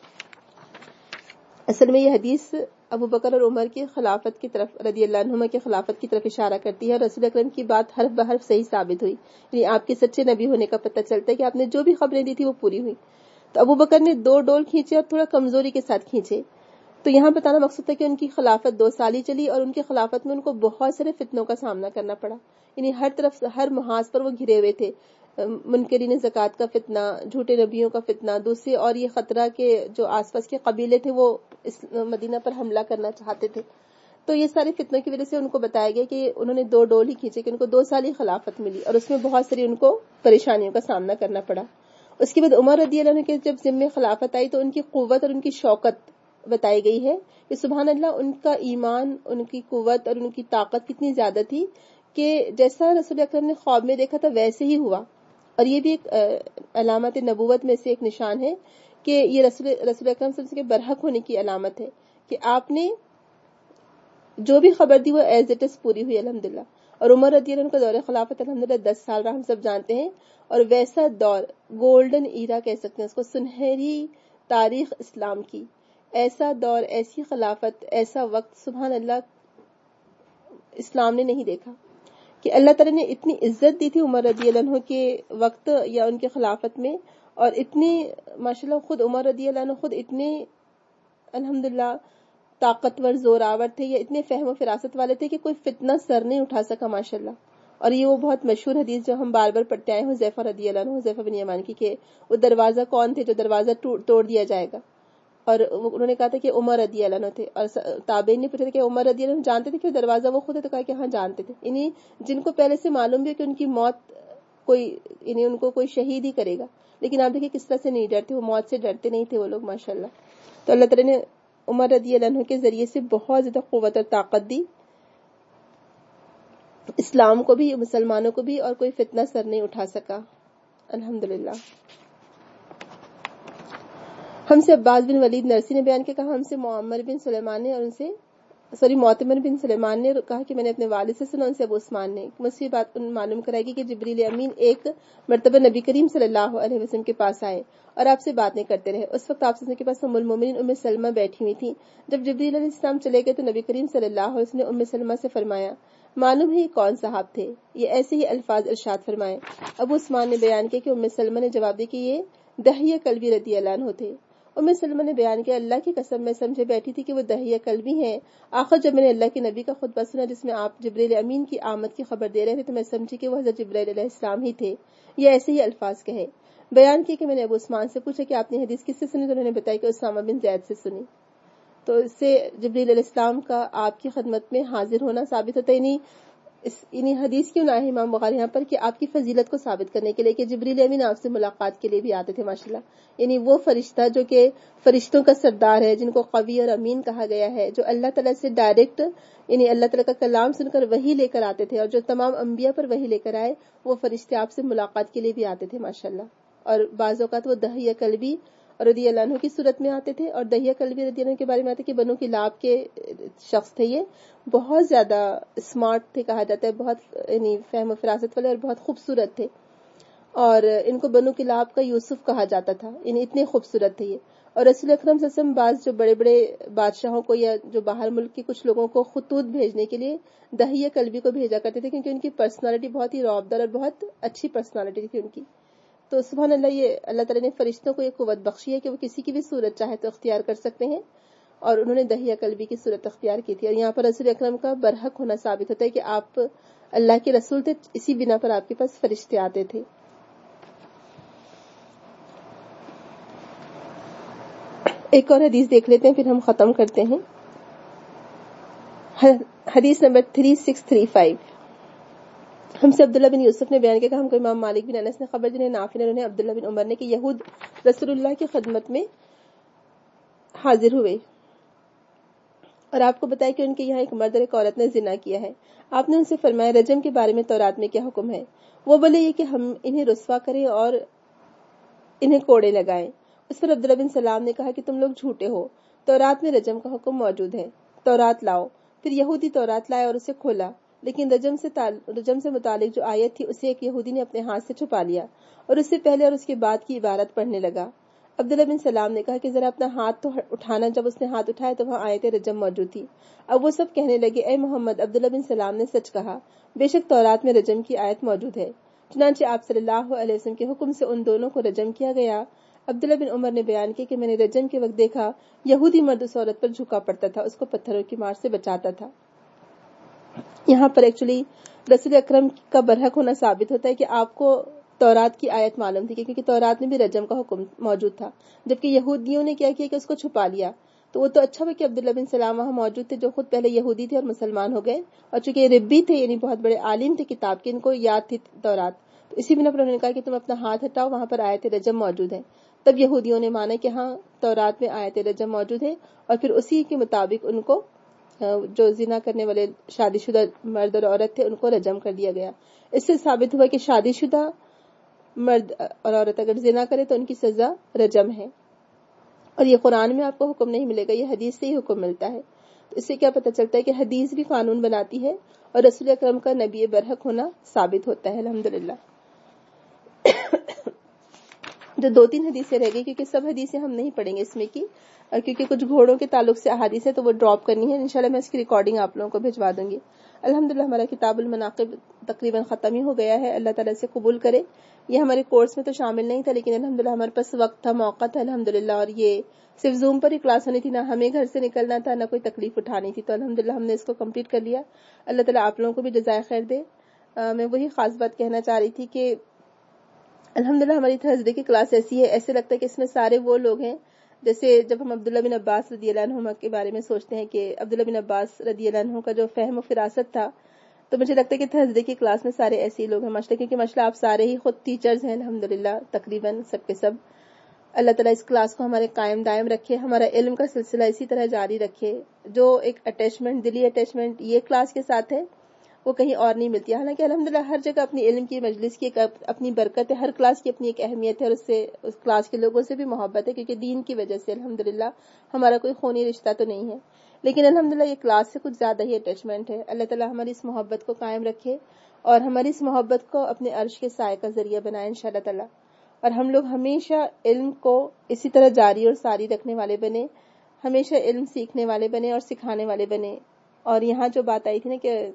Speaker 1: اصل میں یہ حدیث ابو بکر اور عمر کی خلافت کی طرف، رضی اللہ عنہما کی خلافت کی طرف اشارہ کرتی ہے، اور رسول اکرم کی بات حرف بحرف صحیح ثابت ہوئی. یعنی آپ کے سچے نبی ہونے کا پتہ چلتا ہے کہ آپ نے جو بھی خبریں دی تھی وہ پوری ہوئی. تو ابو بکر نے 2 ڈول کھینچے اور تھوڑا کمزوری کے ساتھ کھینچے. تو یہاں بتانا مقصد تھا کہ ان کی خلافت 2 سال ہی چلی، اور ان کی خلافت میں ان کو بہت سارے فتنوں کا سامنا کرنا پڑا. یعنی ہر طرف ہر محاذ پر وہ گھرے ہوئے تھے. منکرین زکوٰۃ کا فتنہ، جھوٹے نبیوں کا فتنہ، دوسرے اور یہ خطرہ کے جو آس پاس کے قبیلے تھے وہ مدینہ پر حملہ کرنا چاہتے تھے. تو یہ سارے فتنوں کی وجہ سے ان کو بتایا گیا کہ انہوں نے 2 ڈول ہی کھینچے، کہ ان کو 2 سال ہی خلافت ملی، اور اس میں بہت ساری ان کو پریشانیوں کا سامنا کرنا پڑا. اس کے بعد عمر رضی اللہ عنہ کے جب ذمے خلافت آئی تو ان کی قوت اور ان کی شوکت بتائی گئی ہے کہ سبحان اللہ، ان کا ایمان، ان کی قوت اور ان کی طاقت کتنی زیادہ تھی کہ جیسا رسول اکرم نے خواب میں دیکھا تھا ویسے ہی ہوا. اور یہ بھی ایک علامت نبوت میں سے ایک نشان ہے کہ یہ رسول اکرم صلی اللہ علیہ وسلم کے برحق ہونے کی علامت ہے کہ آپ نے جو بھی خبر دی وہ ایز اٹ از پوری ہوئی الحمدللہ. اور عمر رضی اللہ عنہ کا دور خلافت الحمدللہ 10 سال رہا، ہم سب جانتے ہیں. اور ویسا دور، گولڈن ایرا کہہ سکتے ہیں اس کو، سنہری تاریخ اسلام کی، ایسا دور، ایسی خلافت، ایسا وقت سبحان اللہ اسلام نے نہیں دیکھا کہ اللہ تعالیٰ نے اتنی عزت دی تھی عمر رضی اللہ عنہ کے وقت یا ان کے خلافت میں. اور اتنی ماشاءاللہ خود عمر رضی اللہ عنہ خود اتنے الحمدللہ طاقتور، زوراور تھے، یا اتنے فہم و فراست والے تھے کہ کوئی فتنہ سر نہیں اٹھا سکا ماشاءاللہ. اور یہ وہ بہت مشہور حدیث جو ہم بار بار پڑھتے آئے ہیں حذیفہ رضی اللہ عنہ، حذیفہ بن یمان کی، کہ وہ دروازہ کون تھے جو دروازہ توڑ دیا جائے گا. اور انہوں نے کہا تھا کہ عمر رضی اللہ عنہ تھے. اور تابعین نے پوچھا تھا کہ عمر رضی اللہ عنہ جانتے تھے کہ وہ دروازہ وہ خود ہے؟ تو کہا کہ ہاں جانتے تھے. یعنی جن کو پہلے سے معلوم بھی ہے کہ ان کی موت کوئی، یعنی ان کو کوئی شہید ہی کرے گا، لیکن آپ دیکھیں کس طرح سے نہیں ڈرتے، وہ موت سے ڈرتے نہیں تھے وہ لوگ ماشاءاللہ. تو اللہ تعالیٰ نے عمر رضی اللہ عنہ کے ذریعے سے بہت زیادہ قوت اور طاقت دی اسلام کو بھی، مسلمانوں کو بھی، اور کوئی فتنہ سر نہیں اٹھا سکا الحمدللہ. ہم سے عباس بن ولید نرسی نے بیان کیا، کہا ہم سے معمر بن سلیمان نے، اور ان سے معتمر بن سلیمان نے کہا کہ میں نے اپنے والد سے سنا، ان سے ابو عثمان نے. مجھے بات معلوم کرائے گی کہ جبریل امین ایک مرتبہ نبی کریم صلی اللہ علیہ وسلم کے پاس آئے اور آپ سے باتیں کرتے رہے. اس وقت آپ کے پاس ام المومنین ام سلمہ بیٹھی ہوئی تھیں. جب جبریل علیہ السلام چلے گئے تو نبی کریم صلی اللہ علیہ وسلم نے ام سلمہ سے فرمایا، معلوم ہے یہ کون صاحب تھے؟ یہ ایسے ہی الفاظ ارشاد فرمائے. ابو عثمان نے بیان کیا کہ ام سلمہ نے جواب دیا کہ یہ دحیہ کلبی رضی اللہ عنہ تھے. ام سلمہ نے بیان کیا، اللہ کی قسم میں سمجھے بیٹھی تھی کہ وہ دحیہ کلبی ہیں. آخر جب میں نے اللہ کے نبی کا خطبہ سنا جس میں آپ جبریل امین کی آمد کی خبر دے رہے تھے تو میں سمجھی کہ وہ حضرت جبریل علیہ السلام ہی تھے. یہ ایسے ہی الفاظ کہے. بیان کیا کہ میں نے ابو عثمان سے پوچھا کہ آپ نے حدیث کس سے سنی؟ تو انہوں نے بتایا کہ اسامہ بن زید سے سنی. تو اس سے جبریل علیہ السلام کا آپ کی خدمت میں حاضر ہونا ثابت ہوتا ہے. انہی حدیث کیوں لائے ہیں امام بخاری یہاں پر کہ آپ کی فضیلت کو ثابت کرنے کے لیے کہ جبریل امین آپ سے ملاقات کے لیے بھی آتے تھے ماشاءاللہ. یعنی وہ فرشتہ جو کہ فرشتوں کا سردار ہے، جن کو قوی اور امین کہا گیا ہے، جو اللہ تعالیٰ سے ڈائریکٹ یعنی اللہ تعالیٰ کا کلام سن کر وحی لے کر آتے تھے، اور جو تمام انبیاء پر وحی لے کر آئے، وہ فرشتے آپ سے ملاقات کے لیے بھی آتے تھے ماشاءاللہ. اور بعض اوقات وہ دحیہ کلبی رضی اللہ عنہ کی صورت میں آتے تھے. اور دحیہ کلبی رضی اللہ عنہ کے بارے میں آتے کہ بنو کلاب کے شخص تھے. یہ بہت زیادہ اسمارٹ تھے کہا جاتا ہے، بہت یعنی فہم و فراست والے اور بہت خوبصورت تھے. اور ان کو بنو کلاب کا یوسف کہا جاتا تھا، یعنی اتنے خوبصورت تھے یہ. اور رسول اکرم صلی اللہ علیہ وسلم بعض جو بڑے بڑے بادشاہوں کو یا جو باہر ملک کے کچھ لوگوں کو خطوط بھیجنے کے لیے دہیہ قلبی کو بھیجا کرتے تھے، کیونکہ ان کی پرسنالٹی بہت ہی رعبدار اور بہت اچھی پرسنالٹی تھی ان کی. تو سبحان اللہ، یہ اللہ تعالیٰ نے فرشتوں کو یہ قوت بخشی ہے کہ وہ کسی کی بھی صورت چاہے تو اختیار کر سکتے ہیں، اور انہوں نے دہیہ قلبی کی صورت اختیار کی تھی. اور یہاں پر رسول اکرم کا برحق ہونا ثابت ہوتا ہے کہ آپ اللہ کے رسول تھے، اسی بنا پر آپ کے پاس فرشتے آتے تھے. ایک اور حدیث دیکھ لیتے ہیں پھر ہم ختم کرتے ہیں. حدیث نمبر 3635. ہم سے عبداللہ بن یوسف نے بیان کیا کہ ہم کو امام مالک بن انس نے خبر دی، نافع نے، انہیں عبداللہ بن عمر نے کہ یہود رسول اللہ کی خدمت میں حاضر ہوئے اور آپ کو بتایا کہ ان کے یہاں ایک مرد اور ایک عورت نے زنا کیا ہے. آپ نے ان سے فرمایا رجم کے بارے میں تورات میں کیا حکم ہے؟ وہ بولے یہ کہ ہم انہیں رسوا کریں اور انہیں کوڑے لگائیں. اس پر عبداللہ بن سلام نے کہا کہ تم لوگ جھوٹے ہو، تورات میں رجم کا حکم موجود ہے، تورات لاؤ. پھر یہودی تورات لائے اور اسے کھولا، لیکن رجم سے متعلق جو آیت تھی اسے ایک یہودی نے اپنے ہاتھ سے چھپا لیا اور اس سے پہلے اور اس کے بعد کی عبارت پڑھنے لگا. عبداللہ بن سلام نے کہا کہ ذرا اپنا ہاتھ تو اٹھانا. جب اس نے ہاتھ اٹھایا تو وہاں آیت رجم موجود تھی. اب وہ سب کہنے لگے اے محمد، عبداللہ بن سلام نے سچ کہا، بے شک تورات میں رجم کی آیت موجود ہے. چنانچہ آپ صلی اللہ علیہ وسلم کے حکم سے ان دونوں کو رجم کیا گیا. عبداللہ بن عمر نے بیان کیا کہ میں نے رجم کے وقت دیکھا یہودی مرد اس عورت پر جھکا پڑتا تھا، اس کو پتھروں کی مار سے بچاتا تھا. یہاں پر ایکچولی رسول اکرم کا برحق ہونا ثابت ہوتا ہے کہ آپ کو تورات کی آیت معلوم تھی، کیونکہ تورات میں بھی رجم کا حکم موجود تھا، جبکہ یہودیوں نے کیا کیا کہ اس کو چھپا لیا. تو وہ تو اچھا ہوا کہ عبداللہ بن سلام وہاں موجود تھے، جو خود پہلے یہودی تھے اور مسلمان ہو گئے، اور چونکہ یہ ربی تھے، یعنی بہت بڑے عالم تھے کتاب کے، ان کو یاد تھی تورات. تو اسی بنا پر انہوں نے کہا کہ تم اپنا ہاتھ ہٹاؤ، وہاں پر آیت رجم موجود ہے. تب یہودیوں نے مانا کہ ہاں تورات میں آیت رجم موجود ہے، اور پھر اسی کے مطابق ان کو جو زنا کرنے والے شادی شدہ مرد اور عورت تھے ان کو رجم کر دیا گیا. اس سے ثابت ہوا کہ شادی شدہ مرد اور عورت اگر زنا کرے تو ان کی سزا رجم ہے. اور یہ قرآن میں آپ کو حکم نہیں ملے گا، یہ حدیث سے ہی حکم ملتا ہے. تو اس سے کیا پتہ چلتا ہے کہ حدیث بھی قانون بناتی ہے اور رسول اکرم کا نبی برحق ہونا ثابت ہوتا ہے. الحمدللہ. جو 2-3 حدیثیں رہ گئی، کیونکہ سب حدیثیں ہم نہیں پڑھیں گے اس میں کی، اور کیونکہ کچھ گھوڑوں کے تعلق سے احادیث ہے تو وہ ڈراپ کرنی ہے. انشاءاللہ میں اس کی ریکارڈنگ آپ لوگوں کو بھجوا دوں گی. الحمدللہ ہمارا کتاب المناقب تقریباً ختم ہی ہو گیا ہے. اللہ تعالیٰ سے قبول کرے. یہ ہمارے کورس میں تو شامل نہیں تھا، لیکن الحمدللہ ہمارے پاس وقت تھا، موقع تھا الحمدللہ، اور یہ صرف زوم پر ہی کلاس ہونی تھی، نہ ہمیں گھر سے نکلنا تھا، نہ کوئی تکلیف اٹھانی تھی. تو الحمدللہ ہم نے اس کو کمپلیٹ کر لیا. اللہ تعالیٰ آپ لوگوں کو بھی جزائے خیر دے. میں وہی خاص بات کہنا چاہ رہی تھی کہ الحمدللہ ہماری تھرسڈے کی کلاس ایسی ہے، ایسے لگتا ہے کہ اس میں سارے وہ لوگ ہیں، جیسے جب ہم عبداللہ بن عباس رضی اللہ عنہ کے بارے میں سوچتے ہیں کہ عبداللہ بن عباس رضی اللہ عنہ کا جو فہم و فراست تھا، تو مجھے لگتا ہے کہ تھرسڈے کی کلاس میں سارے ایسے ہی لوگ ہیں ماشاءاللہ، کیونکہ ماشاءاللہ آپ سارے ہی خود ٹیچرز ہیں الحمدللہ، تقریباً سب کے سب. اللہ تعالیٰ اس کلاس کو ہمارے قائم دائم رکھے، ہمارا علم کا سلسلہ اسی طرح جاری رکھے. جو ایک اٹیچمنٹ، دلی اٹیچمنٹ یہ کلاس کے ساتھ ہے، وہ کہیں اور نہیں ملتی ہے. حالانکہ الحمدللہ ہر جگہ اپنی علم کی مجلس کی ایک اپنی برکت ہے، ہر کلاس کی اپنی ایک اہمیت ہے، اور اس کلاس کے لوگوں سے بھی محبت ہے، کیونکہ دین کی وجہ سے الحمدللہ ہمارا کوئی خونی رشتہ تو نہیں ہے، لیکن الحمدللہ یہ کلاس سے کچھ زیادہ ہی اٹیچمنٹ ہے. اللہ تعالیٰ ہماری اس محبت کو قائم رکھے اور ہماری اس محبت کو اپنے عرش کے سائے کا ذریعہ بنائے انشاءاللہ تعالیٰ. اور ہم لوگ ہمیشہ علم کو اسی طرح جاری اور ساری رکھنے والے بنے، ہمیشہ علم سیکھنے والے بنے اور سکھانے والے بنے. اور یہاں جو بات آئی تھی نا کہ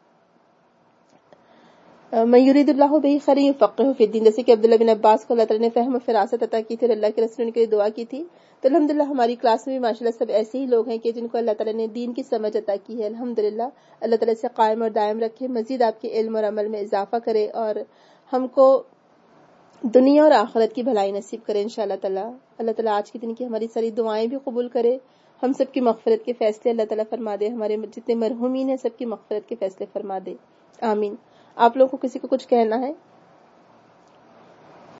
Speaker 1: من یرید اللہ بہ خیرا یفقہہ فی الدین، جیسے کہ عبداللہ بن عباس کو اللہ تعالیٰ نے فہم و فراست عطا کی تھی اور اللہ کے رسول نے کے لیے دعا کی تھی. تو الحمدللہ ہماری کلاس میں بھی ماشاءاللہ سب ایسے ہی لوگ ہیں کہ جن کو اللہ تعالیٰ نے دین کی سمجھ عطا کی ہے. الحمدللہ اللہ تعالیٰ سے قائم اور دائم رکھے، مزید آپ کے علم اور عمل میں اضافہ کرے اور ہم کو دنیا اور آخرت کی بھلائی نصیب کرے انشاءاللہ تعالیٰ. اللہ تعالیٰ آج کے دن کی ہماری ساری دعائیں بھی قبول کرے، ہم سب کی مغفرت کے فیصلے اللہ تعالیٰ فرما دے، ہمارے جتنے مرحومین ہیں سب کی مغفرت کے فیصلے فرما دے. آمین. آپ لوگوں کو کسی کو کچھ کہنا ہے؟